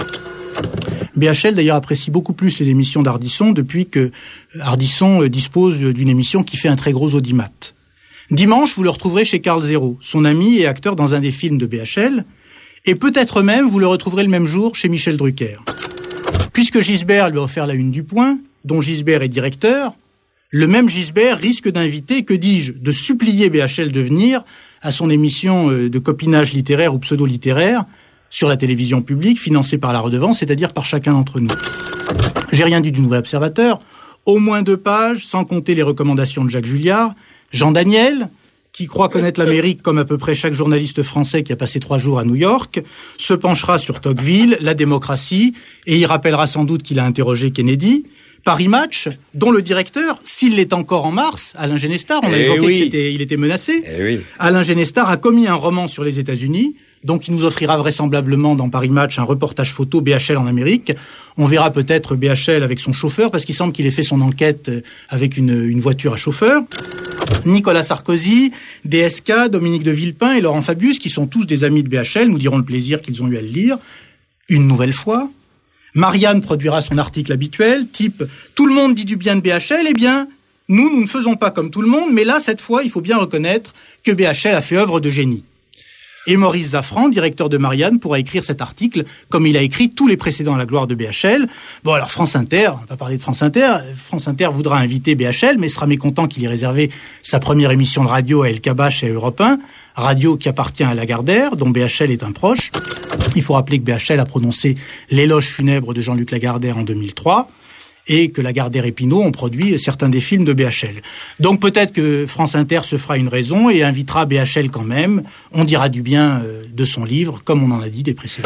BHL, d'ailleurs, apprécie beaucoup plus les émissions d'Ardisson depuis que Ardisson dispose d'une émission qui fait un très gros audimat. Dimanche, vous le retrouverez chez Carl Zero, son ami et acteur dans un des films de BHL, et peut-être même vous le retrouverez le même jour chez Michel Drucker. Puisque Gisbert lui a offert la une du Point, dont Gisbert est directeur, le même Gisbert risque d'inviter, que dis-je, de supplier BHL de venir à son émission de copinage littéraire ou pseudo-littéraire sur la télévision publique, financée par la redevance, c'est-à-dire par chacun d'entre nous. J'ai rien dit du Nouvel Observateur. Au moins 2 pages, sans compter les recommandations de Jacques Julliard. Jean Daniel, qui croit connaître l'Amérique comme à peu près chaque journaliste français qui a passé 3 jours à New York, se penchera sur Tocqueville, la démocratie, et il rappellera sans doute qu'il a interrogé Kennedy. Paris Match, dont le directeur, s'il l'est encore en mars, Alain Genestar, on a évoqué qu'il était menacé. Alain Genestar a commis un roman sur les États-Unis, donc il nous offrira vraisemblablement dans Paris Match un reportage photo BHL en Amérique. On verra peut-être BHL avec son chauffeur, parce qu'il semble qu'il ait fait son enquête avec une voiture à chauffeur. Nicolas Sarkozy, DSK, Dominique de Villepin et Laurent Fabius, qui sont tous des amis de BHL, nous diront le plaisir qu'ils ont eu à le lire. Une nouvelle fois, Marianne produira son article habituel, type « Tout le monde dit du bien de BHL », eh bien, nous ne faisons pas comme tout le monde, mais là, cette fois, il faut bien reconnaître que BHL a fait œuvre de génie. Et Maurice Zaffran, directeur de Marianne, pourra écrire cet article comme il a écrit tous les précédents à la gloire de BHL. Bon, alors France Inter, on va parler de France Inter. France Inter voudra inviter BHL, mais sera mécontent qu'il ait réservé sa première émission de radio à Elkabbach et à Europe 1, radio qui appartient à Lagardère, dont BHL est un proche. Il faut rappeler que BHL a prononcé l'éloge funèbre de Jean-Luc Lagardère en 2003. Et que Lagardère et Pinault ont produit certains des films de BHL. Donc peut-être que France Inter se fera une raison et invitera BHL quand même. On dira du bien de son livre, comme on en a dit des précédents.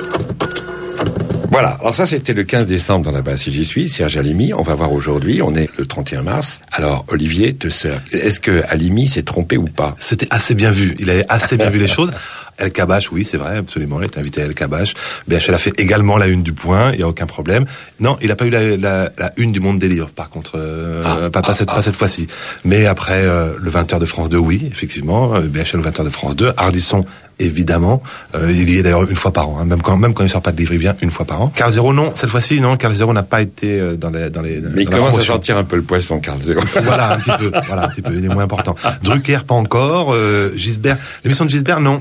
Voilà, alors ça c'était le 15 décembre dans la Basse J'y suis, Serge Halimi. On va voir aujourd'hui, on est le 31 mars. Alors Olivier Tesseur, est-ce que Halimi s'est trompé ou pas? C'était assez bien vu, il avait assez bien vu les choses. Elkabbach, oui, c'est vrai, absolument, il est invité à Elkabbach. BHL a fait également la une du Point, il n'y a aucun problème. Non, il n'a pas eu la une du Monde des Livres, par contre, pas cette fois-ci. Mais après, le 20h de France 2, oui, effectivement, BHL au 20h de France 2, Ardisson, évidemment, il y est d'ailleurs une fois par an, hein. Même quand il sort pas de livre, il vient une fois par an. Carl Zero, non, cette fois-ci, non, Carl Zero n'a pas été dans les. Mais il commence à sortir un peu le poisson, Carl Zero. Voilà, un petit peu, il est moins important. Drucker, pas encore. Gisbert, l'émission de Gisbert, non,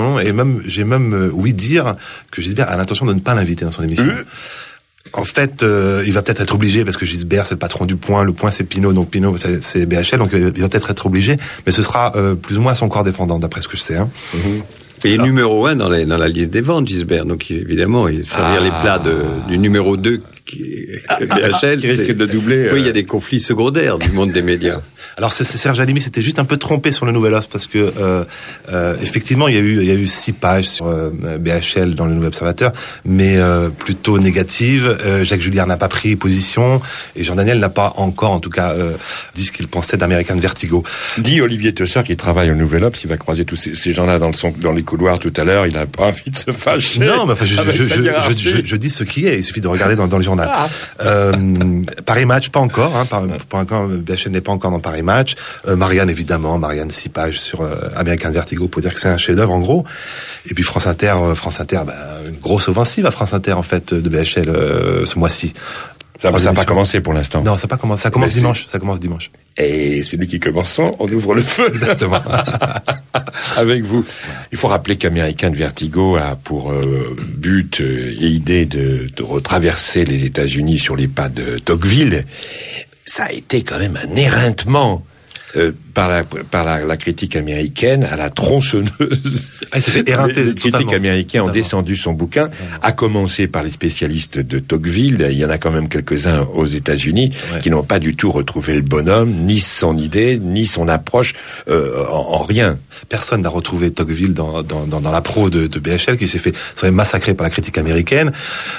non. Et j'ai même ouï dire que Gisbert a l'intention de ne pas l'inviter dans son émission. En fait, il va peut-être être obligé, parce que Gisbert, c'est le patron du Point. Le Point, c'est Pinault, donc Pinault, c'est BHL, donc il va peut-être être obligé. Mais ce sera plus ou moins son corps défendant, d'après ce que je sais. Hein. Il est numéro 1 dans la liste des ventes, Gisbert. Donc, évidemment, il servir les plats du numéro 2 BHL, qui risque de le doubler. Oui, il y a des conflits secondaires du monde des médias. Alors, Serge Halimi s'était juste un peu trompé sur le Nouvel Obs, parce que effectivement, il y a eu 6 pages sur BHL dans le Nouvel Observateur, mais plutôt négatives. Jacques Julliard n'a pas pris position, et Jean Daniel n'a pas encore, en tout cas, dit ce qu'il pensait d'American Vertigo. Dit Olivier Tesser, qui travaille au Nouvel Obs, il va croiser tous ces gens-là dans les couloirs tout à l'heure. Il n'a pas envie de se fâcher. Non, mais enfin, je dis ce qui est. Il suffit de regarder dans le journal. Paris Match, pas encore. Hein, pour l'instant, BHL n'est pas encore dans Paris Match. Marianne, évidemment. Marianne, 6 pages sur American Vertigo pour dire que c'est un chef-d'œuvre, en gros. Et puis France Inter, une grosse offensive à France Inter, en fait, de BHL ce mois-ci. Ça n'a pas commencé pour l'instant. Non, ça commence dimanche. Ça commence dimanche. Et celui qui commence, on ouvre le feu. Exactement. Avec vous. Il faut rappeler qu'American Vertigo a pour but et idée de retraverser les États-Unis sur les pas de Tocqueville. Ça a été quand même un éreintement par la critique américaine à la tronçonneuse. Il s'est fait éreinter. Les critiques américains ont descendu son bouquin, à commencer par les spécialistes de Tocqueville. Il y en a quand même quelques-uns aux États-Unis qui n'ont pas du tout retrouvé le bonhomme, ni son idée, ni son approche, en rien. Personne n'a retrouvé Tocqueville dans la pro de BHL, qui s'est fait massacrer par la critique américaine.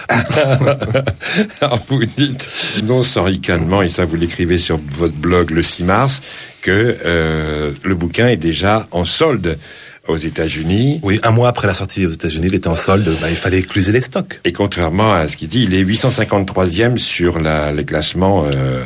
Alors vous dites, non sans ricanement, et ça vous l'écrivez sur votre blog le 6 mars, que le bouquin est déjà en solde aux États-Unis. Oui, un mois après la sortie aux États-Unis, il était en solde. Il fallait écluser les stocks. Et contrairement à ce qu'il dit, il est 853e sur les classements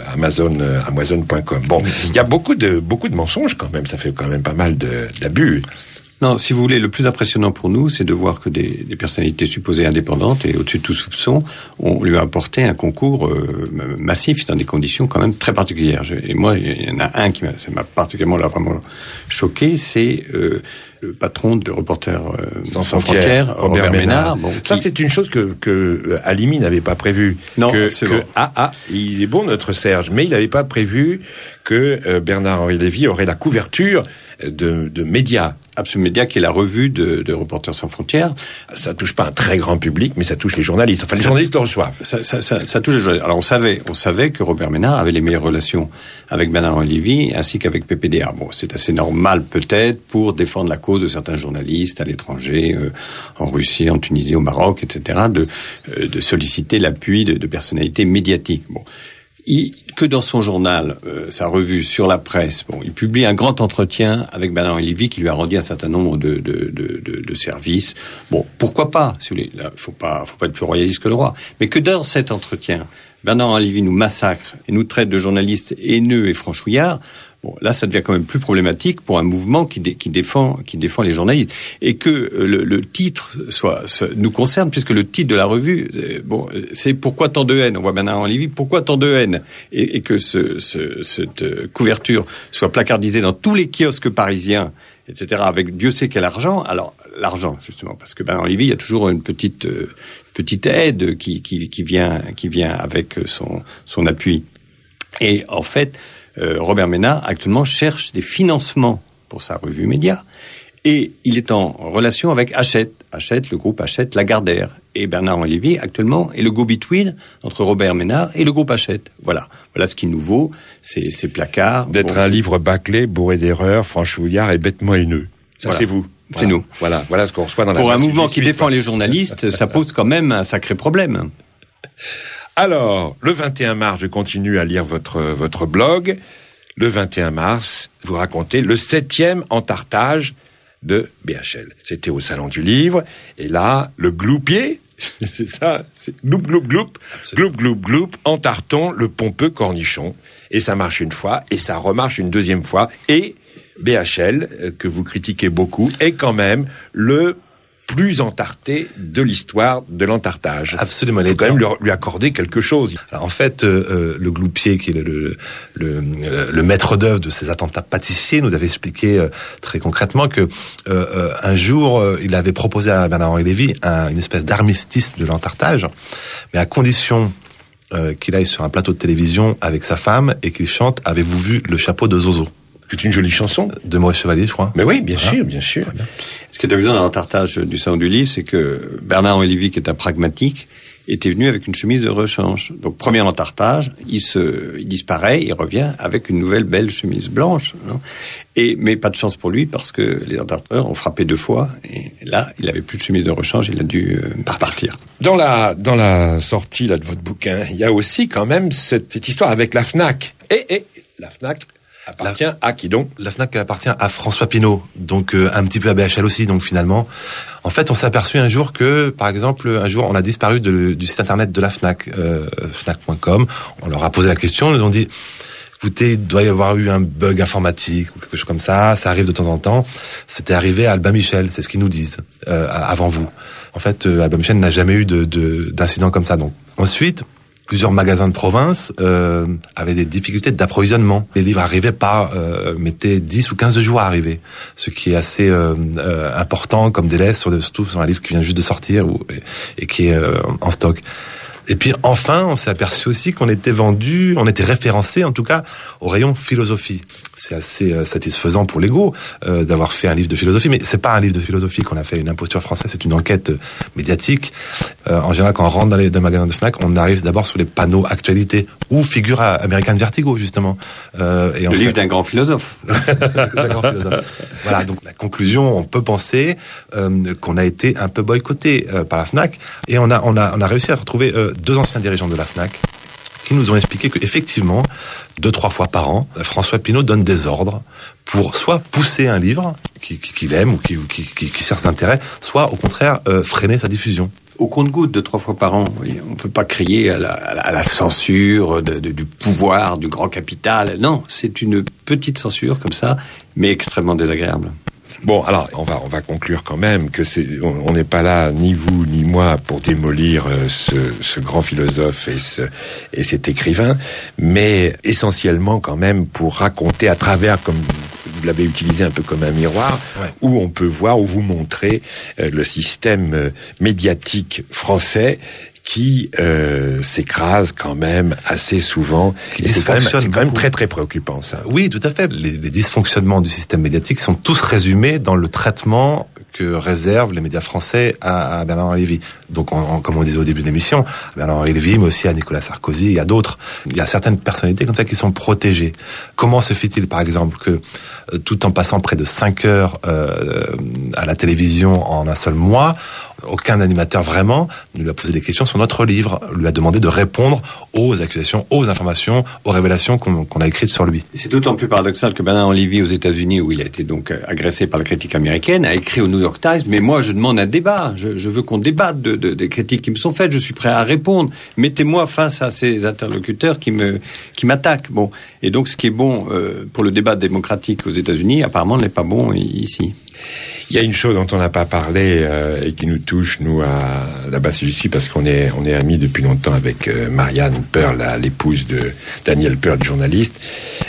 Amazon.com. Bon, il y a beaucoup de mensonges quand même. Ça fait quand même pas mal d'abus. Non, si vous voulez, le plus impressionnant pour nous, c'est de voir que des personnalités supposées indépendantes et au-dessus de tout soupçon, on lui a apporté un concours massif dans des conditions quand même très particulières. Et moi, il y en a un qui m'a particulièrement vraiment choqué, c'est le patron de Reporters sans frontières, Robert Ménard. Bon, ça, c'est une chose que Halimi n'avait pas prévue. Non, c'est bon. Il est bon notre Serge, mais il n'avait pas prévu que Bernard-Henri Lévy aurait la couverture de médias. Absolument, Média, qui est la revue de Reporters sans frontières. Ça touche pas un très grand public, mais ça touche les journalistes. Enfin, les journalistes le reçoivent. Ça touche les journalistes. Alors, on savait que Robert Ménard avait les meilleures relations avec Bernard-Henri Lévy, ainsi qu'avec PPDA. Bon, c'est assez normal, peut-être, pour défendre la cause de certains journalistes à l'étranger, en Russie, en Tunisie, au Maroc, etc., de solliciter l'appui de personnalités médiatiques. Bon. Que dans son journal, sa revue Sur la presse, il publie un grand entretien avec Bernard-Henri Lévy qui lui a rendu un certain nombre de services. Bon, pourquoi pas, si vous voulez. Là, faut pas être plus royaliste que le roi. Mais que dans cet entretien, Bernard-Henri Lévy nous massacre et nous traite de journalistes haineux et franchouillards. Bon, là, ça devient quand même plus problématique pour un mouvement qui défend les journalistes. Et que le titre nous concerne, puisque le titre de la revue, c'est Pourquoi tant de haine? On voit Bernard-Henri Lévy, pourquoi tant de haine? Et que cette couverture soit placardisée dans tous les kiosques parisiens, etc., avec Dieu sait quel argent. Alors, l'argent, justement, parce que Bernard-Henri Lévy, il y a toujours une petite aide qui vient avec son appui. Et en fait, Robert Ménard, actuellement, cherche des financements pour sa revue Média. Et il est en relation avec Hachette, le groupe Hachette, Lagardère. Et Bernard-Henri Lévy, actuellement, est le go-between entre Robert Ménard et le groupe Hachette. Voilà ce qui nous vaut, ces placards. D'être un livre bâclé, bourré d'erreurs, franchouillard et bêtement haineux. Ça, voilà. C'est vous. C'est nous. Voilà ce qu'on reçoit dans la Pour un mouvement qui défend les journalistes, ça pose quand même un sacré problème. Alors, le 21 mars, je continue à lire votre blog. Le 21 mars, vous racontez le 7e entartage de BHL. C'était au Salon du Livre. Et là, le gloupier, c'est ça, c'est gloup, gloup, gloup, gloup, gloup, gloup, entartons le pompeux cornichon. Et ça marche une fois, et ça remarche une deuxième fois. Et BHL, que vous critiquez beaucoup, est quand même le plus entarté de l'histoire de l'entartage. Absolument. Il faut quand même lui accorder quelque chose. Alors, en fait, le Gloupier, qui est le maître d'œuvre de ces attentats pâtissiers, nous avait expliqué très concrètement que un jour, il avait proposé à Bernard-Henri Lévy une espèce d'armistice de l'entartage, mais à condition qu'il aille sur un plateau de télévision avec sa femme et qu'il chante « Avez-vous vu le chapeau de Zozo ?» C'est une jolie chanson. De Maurice Chevalier, je crois. Mais oui, bien sûr, bien sûr. Ce qui est amusant dans l'entartage du Salon du Livre, c'est que Bernard-Henri Lévy, qui est un pragmatique, était venu avec une chemise de rechange. Donc, premier entartage, il disparaît, il revient avec une nouvelle belle chemise blanche. Non, mais pas de chance pour lui, parce que les entarteurs ont frappé 2 fois, et là, il avait plus de chemise de rechange, il a dû partir. Dans la sortie là de votre bouquin, il y a aussi quand même cette histoire avec la Fnac. Et la Fnac appartient à qui donc? La Fnac appartient à François Pinault, donc un petit peu à BHL aussi, donc finalement. En fait, on s'est aperçu un jour que, par exemple, on a disparu du site internet de la Fnac, fnac.com. On leur a posé la question, ils nous ont dit, écoutez, il doit y avoir eu un bug informatique ou quelque chose comme ça arrive de temps en temps. C'était arrivé à Albin Michel, c'est ce qu'ils nous disent, avant vous. En fait, Albin Michel n'a jamais eu d'incident comme ça. Donc ensuite, plusieurs magasins de province avaient des difficultés d'approvisionnement. Les livres arrivaient pas, mettaient 10 ou 15 jours à arriver, ce qui est assez important comme délai, surtout sur un livre qui vient juste de sortir et qui est en stock. Et puis enfin, on s'est aperçu aussi qu'on était référencé en tout cas au rayon philosophie. C'est assez satisfaisant pour l'ego d'avoir fait un livre de philosophie, mais c'est pas un livre de philosophie qu'on a fait, une imposture française, c'est une enquête médiatique. En général, quand on rentre dans les magasins de Fnac, on arrive d'abord sur les panneaux actualité où figure American Vertigo justement. Le livre d'un grand philosophe. Voilà, donc la conclusion, on peut penser qu'on a été un peu boycotté par la Fnac, et on a réussi à retrouver 2 anciens dirigeants de la Fnac qui nous ont expliqué qu'effectivement, 2-3 fois par an, François Pinault donne des ordres pour soit pousser un livre qu'il aime ou qui cherche ses intérêts, soit au contraire freiner sa diffusion. Au compte-gouttes, 2-3 fois par an. On peut pas crier à la censure du pouvoir, du grand capital. Non, c'est une petite censure comme ça, mais extrêmement désagréable. Bon, alors on va conclure quand même que on n'est pas là, ni vous ni moi, pour démolir ce grand philosophe et cet écrivain, mais essentiellement quand même pour raconter à travers, comme vous l'avez utilisé un peu comme un miroir, où on peut voir, où vous montrer le système médiatique français qui s'écrase quand même assez souvent. Et c'est quand même très très préoccupant, ça. Oui, tout à fait. Les dysfonctionnements du système médiatique sont tous résumés dans le traitement que réservent les médias français à Bernard-Henri Lévy. Donc, comme on disait au début de l'émission, à Bernard-Henri Lévy, mais aussi à Nicolas Sarkozy et à d'autres. Il y a certaines personnalités comme ça qui sont protégées. Comment se fait-il, par exemple, que tout en passant près de 5 heures à la télévision en un seul mois, aucun animateur vraiment ne lui a posé des questions sur notre livre, lui a demandé de répondre aux accusations, aux informations, aux révélations qu'on a écrites sur lui. C'est d'autant plus paradoxal que Bernard-Henri Lévy, aux États-Unis, où il a été donc agressé par la critique américaine, a écrit au New York Times, mais moi je demande un débat, je veux qu'on débatte des critiques qui me sont faites, je suis prêt à répondre, mettez-moi face à ces interlocuteurs qui m'attaquent. Bon, et donc ce qui est bon pour le débat démocratique aux États-Unis, apparemment n'est pas bon ici. Il y a une chose dont on n'a pas parlé et qui nous touche, nous, à la Basse-Lucie, parce qu'on est amis depuis longtemps avec Marianne Pearl, l'épouse de Daniel Pearl, journaliste.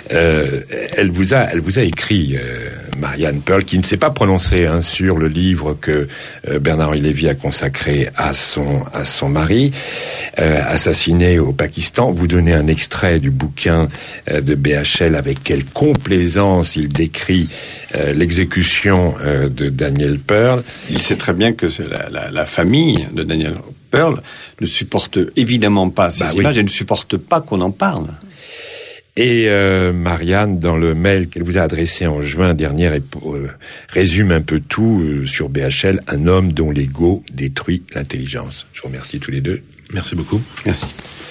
Elle vous a écrit, Marianne Pearl, qui ne s'est pas prononcée sur le livre que Bernard-Henri Lévy a consacré à son mari, assassiné au Pakistan. Vous donnez un extrait du bouquin de BHL avec quelle complaisance il décrit l'exécution de Daniel Pearl. Il sait très bien que la famille de Daniel Pearl ne supporte évidemment pas ces images et ne supporte pas qu'on en parle. Et Marianne, dans le mail qu'elle vous a adressé en juin dernier, résume un peu tout sur BHL, un homme dont l'ego détruit l'intelligence. Je vous remercie tous les deux. Merci beaucoup. Merci.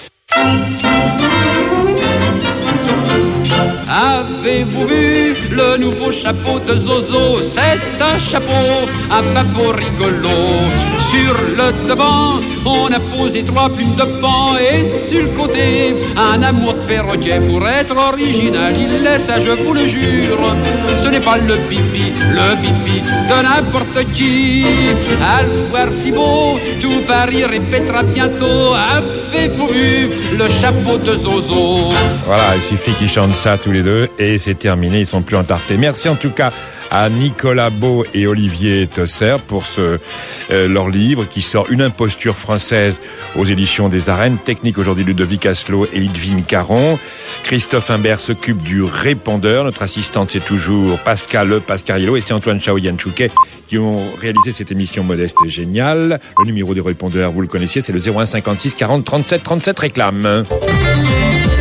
Avez-vous vu le nouveau chapeau de Zozo? C'est un chapeau à papot rigolo. Sur le devant, on a posé 3 plumes de pan et sur le côté, un amour de perroquet pour être original. Il est ça, je vous le jure. Ce n'est pas le pipi de n'importe qui. À le voir si beau, tout Paris répétera bientôt. Avez-vous vu le chapeau de Zozo? Voilà, il suffit qu'ils chantent ça tous les deux et c'est terminé, ils sont plus entartés. Merci en tout cas à Nicolas Beau et Olivier Tosser pour leur livre qui sort Une imposture française aux éditions des Arènes. Technique aujourd'hui Ludovic Asselot et Ludivine Caron. Christophe Imbert s'occupe du répondeur. Notre assistante c'est toujours Pascal Pascariello et c'est Antoine Chao-Yann Chouquet qui ont réalisé cette émission modeste et géniale. Le numéro du répondeur, vous le connaissiez, c'est le 01 56 40 37 37 réclame.